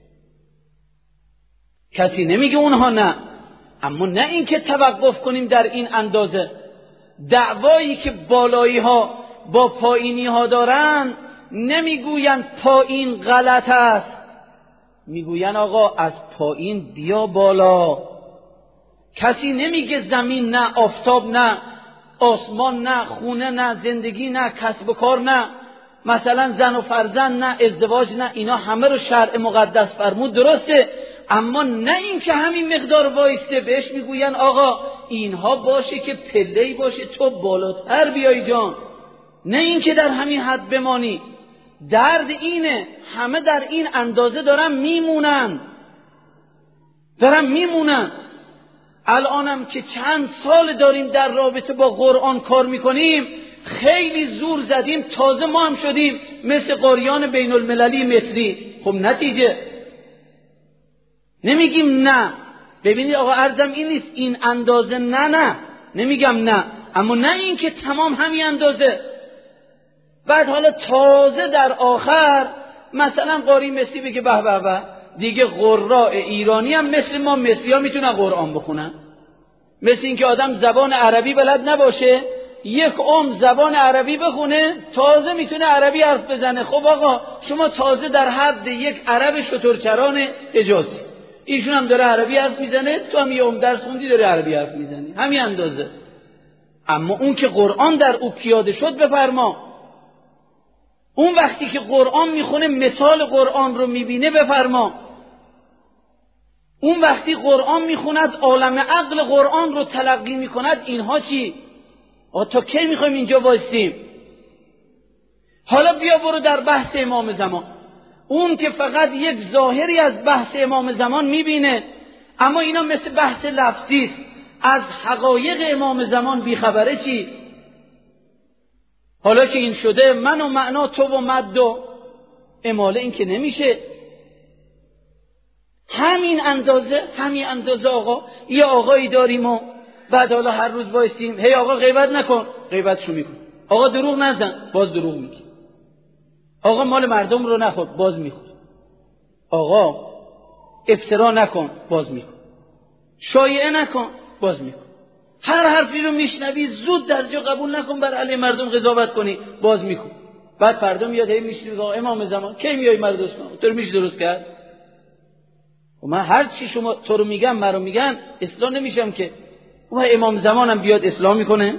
کسی نمیگه اونها نه، اما نه این که توقف کنیم در این اندازه. دعوایی که بالایی ها با پایینی ها دارن نمیگوین پایین غلط است، میگوین آقا از پایین بیا بالا. کسی نمیگه زمین نه، آفتاب نه، آسمان نه، خونه نه، زندگی نه، کسب و کار نه، مثلا زن و فرزند نه، ازدواج نه. اینا همه رو شرع مقدس فرمود، درسته، اما نه این که همین مقدار وایسته. بهش میگوین آقا اینها باشه که پله‌ای باشه تو بالاتر بیای جان، نه این که در همین حد بمانی. درد اینه همه در این اندازه دارن میمونن. الانم که چند سال داریم در رابطه با قرآن کار میکنیم، خیلی زور زدیم، تازه ما هم شدیم مثل قاریان بین المللی مصری. خب نتیجه نمیگیم نه. ببینید آقا عرضم این نیست این اندازه نه نمیگم نه، اما نه این که تمام همین اندازه. بعد حالا تازه در آخر مثلا قاری مصری بگه به به به دیگه قراء ایرانی هم مثل ما مصری ها میتونن قرآن بخونن. مثل این که آدم زبان عربی بلد نباشه، یک عمر زبان عربی بخونه تازه میتونه عربی حرف بزنه. خب آقا شما تازه در حد یک عرب شترچران حجازی، ایشون هم داره عربی حرف میزنه، تو هم یه عمر درس خوندی داره عربی حرف میزنی، همین اندازه. اما اون که قرآن در او پیاده شد بفرما، اون وقتی که قرآن میخونه مثال قرآن رو میبینه بفرما، اون وقتی قرآن میخوند عالم عقل قرآن رو تلقی میکند. اینها چی؟ تا کی میخوایم اینجا وایسیم؟ حالا بیا برو در بحث امام زمان. اون که فقط یک ظاهری از بحث امام زمان میبینه، اما اینا مثل بحث لفظی است، از حقایق امام زمان بیخبره. چی؟ حالا که این شده من و معنا تو و مد و اماله، این که نمیشه. همین اندازه آقا. یه آقایی داریم و بعد حالا هر روز وایسیم هی آقا غیبت نکن، غیبتشو میکن. آقا دروغ نزن، باز دروغ میگی. آقا مال مردم رو نخور، باز میخور. آقا افترا نکن، باز میکن. شایعه نکن، باز میکن. هر حرفی رو میشنوی زود در جا قبول نکن، بر علیه مردم قضاوت کنی، باز میکن. بعد فردا میاد هی میشنوی آقا امام زمان کی میای مرا درست کن؟ تو رو میشه درست کرد؟ و من هر چی شما تو رو میگم مرا میگن اصلاح نمیشم که. و امام زمانم بیاد اصلاح میکنه؟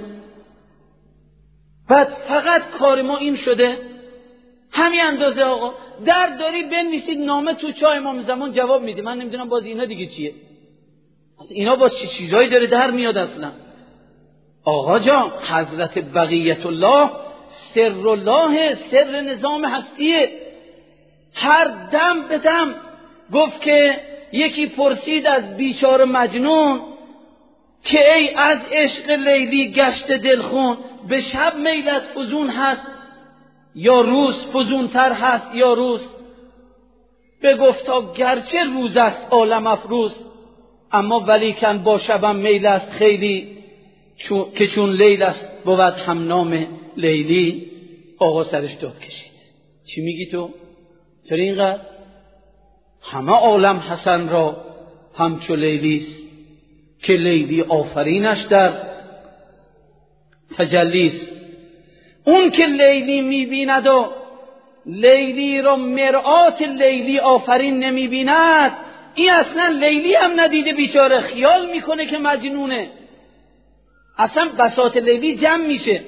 بعد فقط کار ما این شده همین اندازه. آقا درد داری بنویسید نامه تو چای امام زمان جواب میده. من نمیدونم باز اینا دیگه چیه، اینا باز چه چیزایی داره در میاد اصلا. آقا جان حضرت بقیت الله سر الله، سر نظام هستیه. هر دم به دم گفت که یکی پرسید از بیچاره مجنون که ای از عشق لیلی گشت دلخون، به شب میلت فزون هست یا روز فزونتر هست یا روز؟ بگفتا گرچه روز است عالم افروز، اما ولیکن با شبم میل است خیلی، که چون لیل است بود هم نام لیلی. آقا سرش داد کشید. چی میگی تو؟ چرا اینقدر؟ همه عالم حسن را همچو لیلیست، که لیلی آفرینش در تجلیست. اون که لیلی میبیند و لیلی را مرآت لیلی آفرین نمیبیند، این اصلا لیلی هم ندیده بیچاره، خیال میکنه که مجنونه. اصلا بساط لیلی جمع میشه.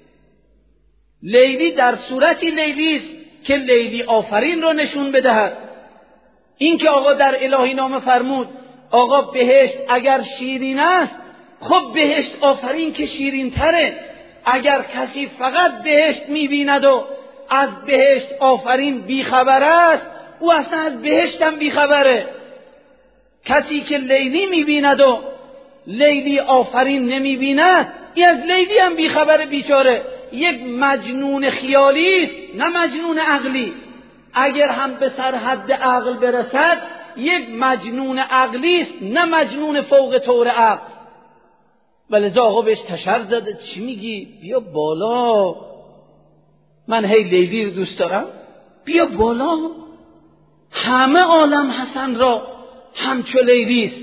لیلی در صورتی لیلیست که لیلی آفرین را نشون بدهد. این که آقا در الهی نامه فرمود آقا بهشت اگر شیرین است، خب بهشت آفرین که شیرین تره. اگر کسی فقط بهشت میبیند و از بهشت آفرین بیخبر است، او اصلا از بهشت هم بیخبره. کسی که لیلی میبیند و لیلی آفرین نمیبیند، این از لیلی هم بیخبره بیچاره. یک مجنون خیالی است نه مجنون عقلی. اگر هم به سرحد عقل برسد یک مجنون عقلی است نه مجنون فوق طور عقل. ولذا آقا بهش تشر زده. چی میگی؟ بیا بالا، من هی لیلی رو دوست دارم، بیا بالا. همه عالم حسن را همچو لیلی است.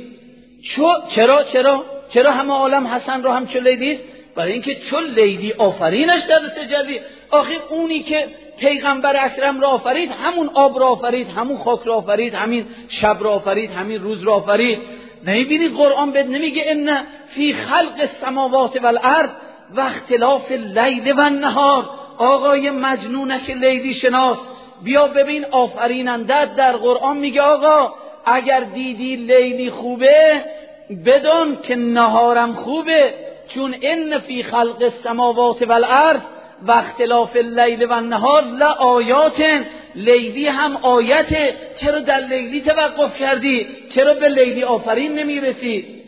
چرا همه عالم حسن را همچو لیلی است؟ برای اینکه چون لیلی آفرینش در تجلی. آخه اونی که پیغمبر اکرم را آفرید همون آب را آفرید، همون خاک را آفرید، همین شب را آفرید، همین روز را آفرید. نمیبینی قرآن بهت نمیگه ان فی خلق السماوات والارض و اختلاف اللیل و النهار؟ آقای مجنونک لیلی شناس، بیا ببین آفرینندت در قرآن میگه آقا اگر دیدی لیلی خوبه بدون که نهارم خوبه، چون ان فی خلق السماوات والارض و اختلاف اللیل و النهار لآیات، لیلی هم آیته. چرا در لیلی توقف کردی؟ چرا به لیلی آفرین نمیرسی؟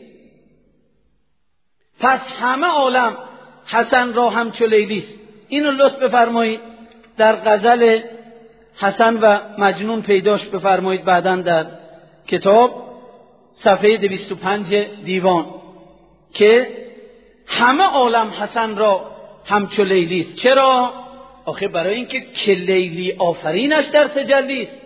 پس همه عالم حسن را همچو لیلی است. اینو لطف بفرمایید در غزل حسن و مجنون پیداش بفرمایید بعداً در کتاب صفحه 205 دیوان که همه عالم حسن را همچو لیلی است. چرا؟ آخه برای اینکه که لیلی آفرینش در تجلی است.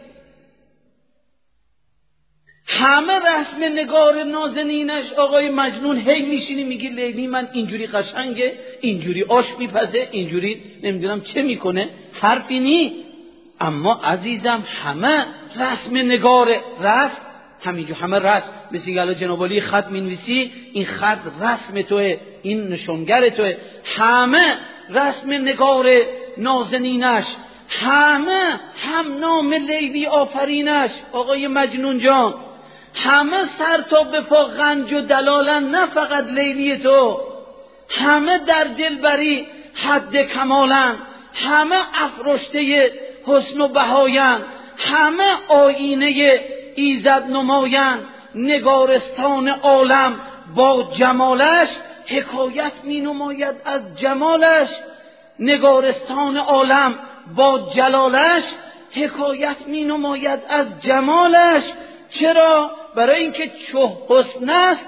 همه رسم نگار نازنینش آقای مجنون هی میشینی میگی لیلی من اینجوری قشنگه، اینجوری آش میپزه، اینجوری نمیدونم چه میکنه، حرفی نی. اما عزیزم همه رسم نگاره، رسم همینجور همه رسم، مثل که جناب علی خط مینویسی این خط رسم توه، این نشونگر توه. همه رسم نگار نازنینش، همه هم نام لیلی آفرینش آقای مجنون جان. همه سر تا به پا غنج و دلالن، نه فقط لیلی تو. همه در دلبری حد کمالن، همه افرشته حسن و بهاین، همه آینه ایزد نماین. نگارستان عالم با جمالش حکایت می نماید از جمالش. نگارستان عالم با جلالش حکایت می نماید از جمالش. چرا؟ برای اینکه چو حسن است،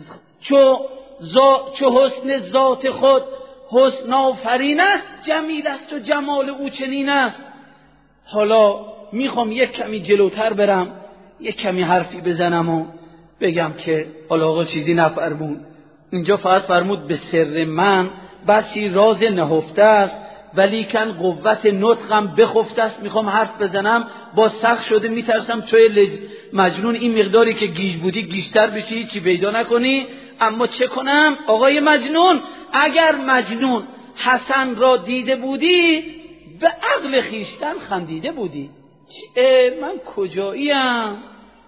چو حسن ذات خود حسن آفرین است، جمیل است و جمال او چنین است. حالا میخوام یک کمی جلوتر برم، یک کمی حرفی بزنم و بگم که حالا آقا چیزی نفرمون. اینجا فقط فرمود به سر من بسی راز نهفته است، ولیکن قوت نطقم بخفته است. میخوام حرف بزنم با سخت شده، میترسم توی مجنون این مقداری که گیج بودی گیجتر بشی، چی پیدا نکنی. اما چه کنم آقای مجنون؟ اگر مجنون حسن را دیده بودی به عقل خیشتن خندیده بودی. من کجاییم؟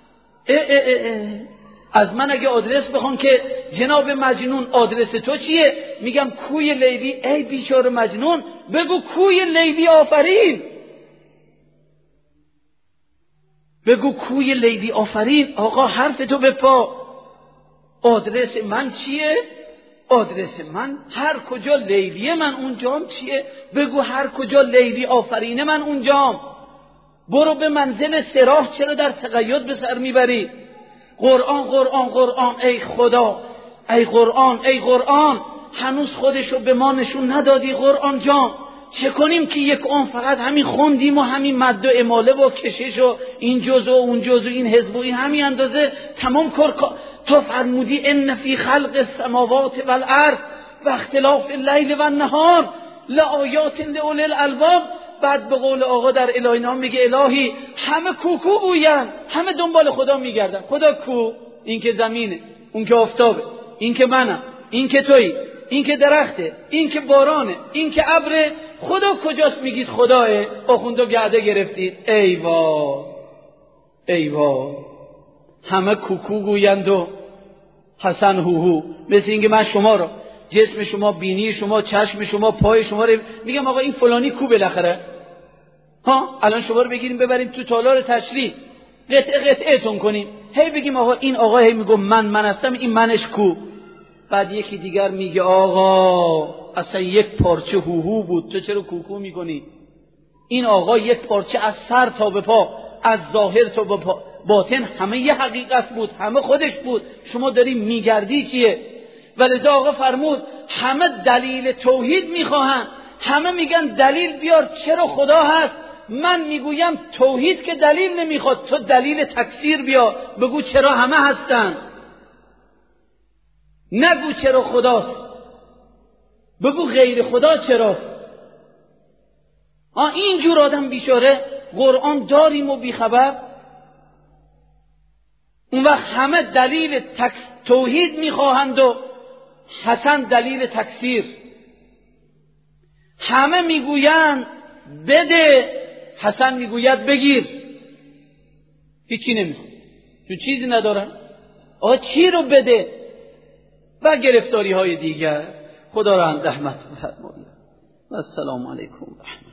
از من اگه آدرس بخوان که جناب مجنون آدرس تو چیه، میگم کوی لیلی. ای بیچاره مجنون بگو کوی لیلی آفرین، بگو کوی لیلی آفرین. آقا حرف تو به پا. آدرس من چیه؟ آدرس من هر کجا لیلیه من اونجام. چیه؟ بگو هر کجا لیلی آفرینه من اونجام. برو به منزل سراح، چرا در تقید به سر میبری؟ قرآن قرآن قرآن، ای خدا، ای قرآن ای قرآن، هنوز خودشو به ما نشون ندادی قرآن جان. چه کنیم که یک فقط همین خوندیم و همین مد و اماله و کشش و این جزء و اون جزء و این حزب و این همین اندازه تمام کار. تو فرمودی ان فی خلق السماوات والارض و اختلاف اللیل و النهار لآیات لأولی الالباب. بعد به قول آقا در الهی نام میگه الهی همه کوکو بوین، همه دنبال خدا میگردن. خدا کو؟ این که زمینه، اون که آفتابه، این که منم، این که تویی، این که درخته، این که بارانه، این که ابره. خدا کجاست میگید خداه؟ آخوندو گرده گرفتید. ای وا ای وا، همه کوکو گویند و حسن هوهو. مثل اینکه من شما رو، جسم شما، بینی شما، چشم شما، پای شما رو میگم آقا این فلانی کو بالاخره؟ الان شما رو بگیریم ببریم تو تالار تشریح قطعه قطعه‌تون کنیم، هی بگیم آقا این آقا هی میگه من هستم، این منش کو؟ بعد یکی دیگر میگه آقا اصلا یک پارچه هوهو بود، تو چرا کوکو میکنی؟ این آقا یک پارچه از سر تا به پا، از ظاهر تا به باطن همه یه حقیقت بود، همه خودش بود. شما داری میگردی چیه؟ ولذا آقا فرمود همه دلیل توحید میخواهن، همه میگن دلیل بیار چرا خدا هست. من میگویم توحید که دلیل نمیخواد، تو دلیل تکثیر بیا، بگو چرا همه هستن، نگو چرا خداست، بگو غیر خدا چراست. اینجور آدم بیچاره قرآن داریم و بیخبر. اون وقت همه دلیل توحید میخواهند و حسن دلیل تکثیر. همه میگویند بده، حسن میگوید بگیر. هیچی نمیخواد، تو چیزی ندارن. چی رو بده؟ و گرفتاری های دیگر. خدا را رحمت فرماید. و السلام علیکم و رحمت.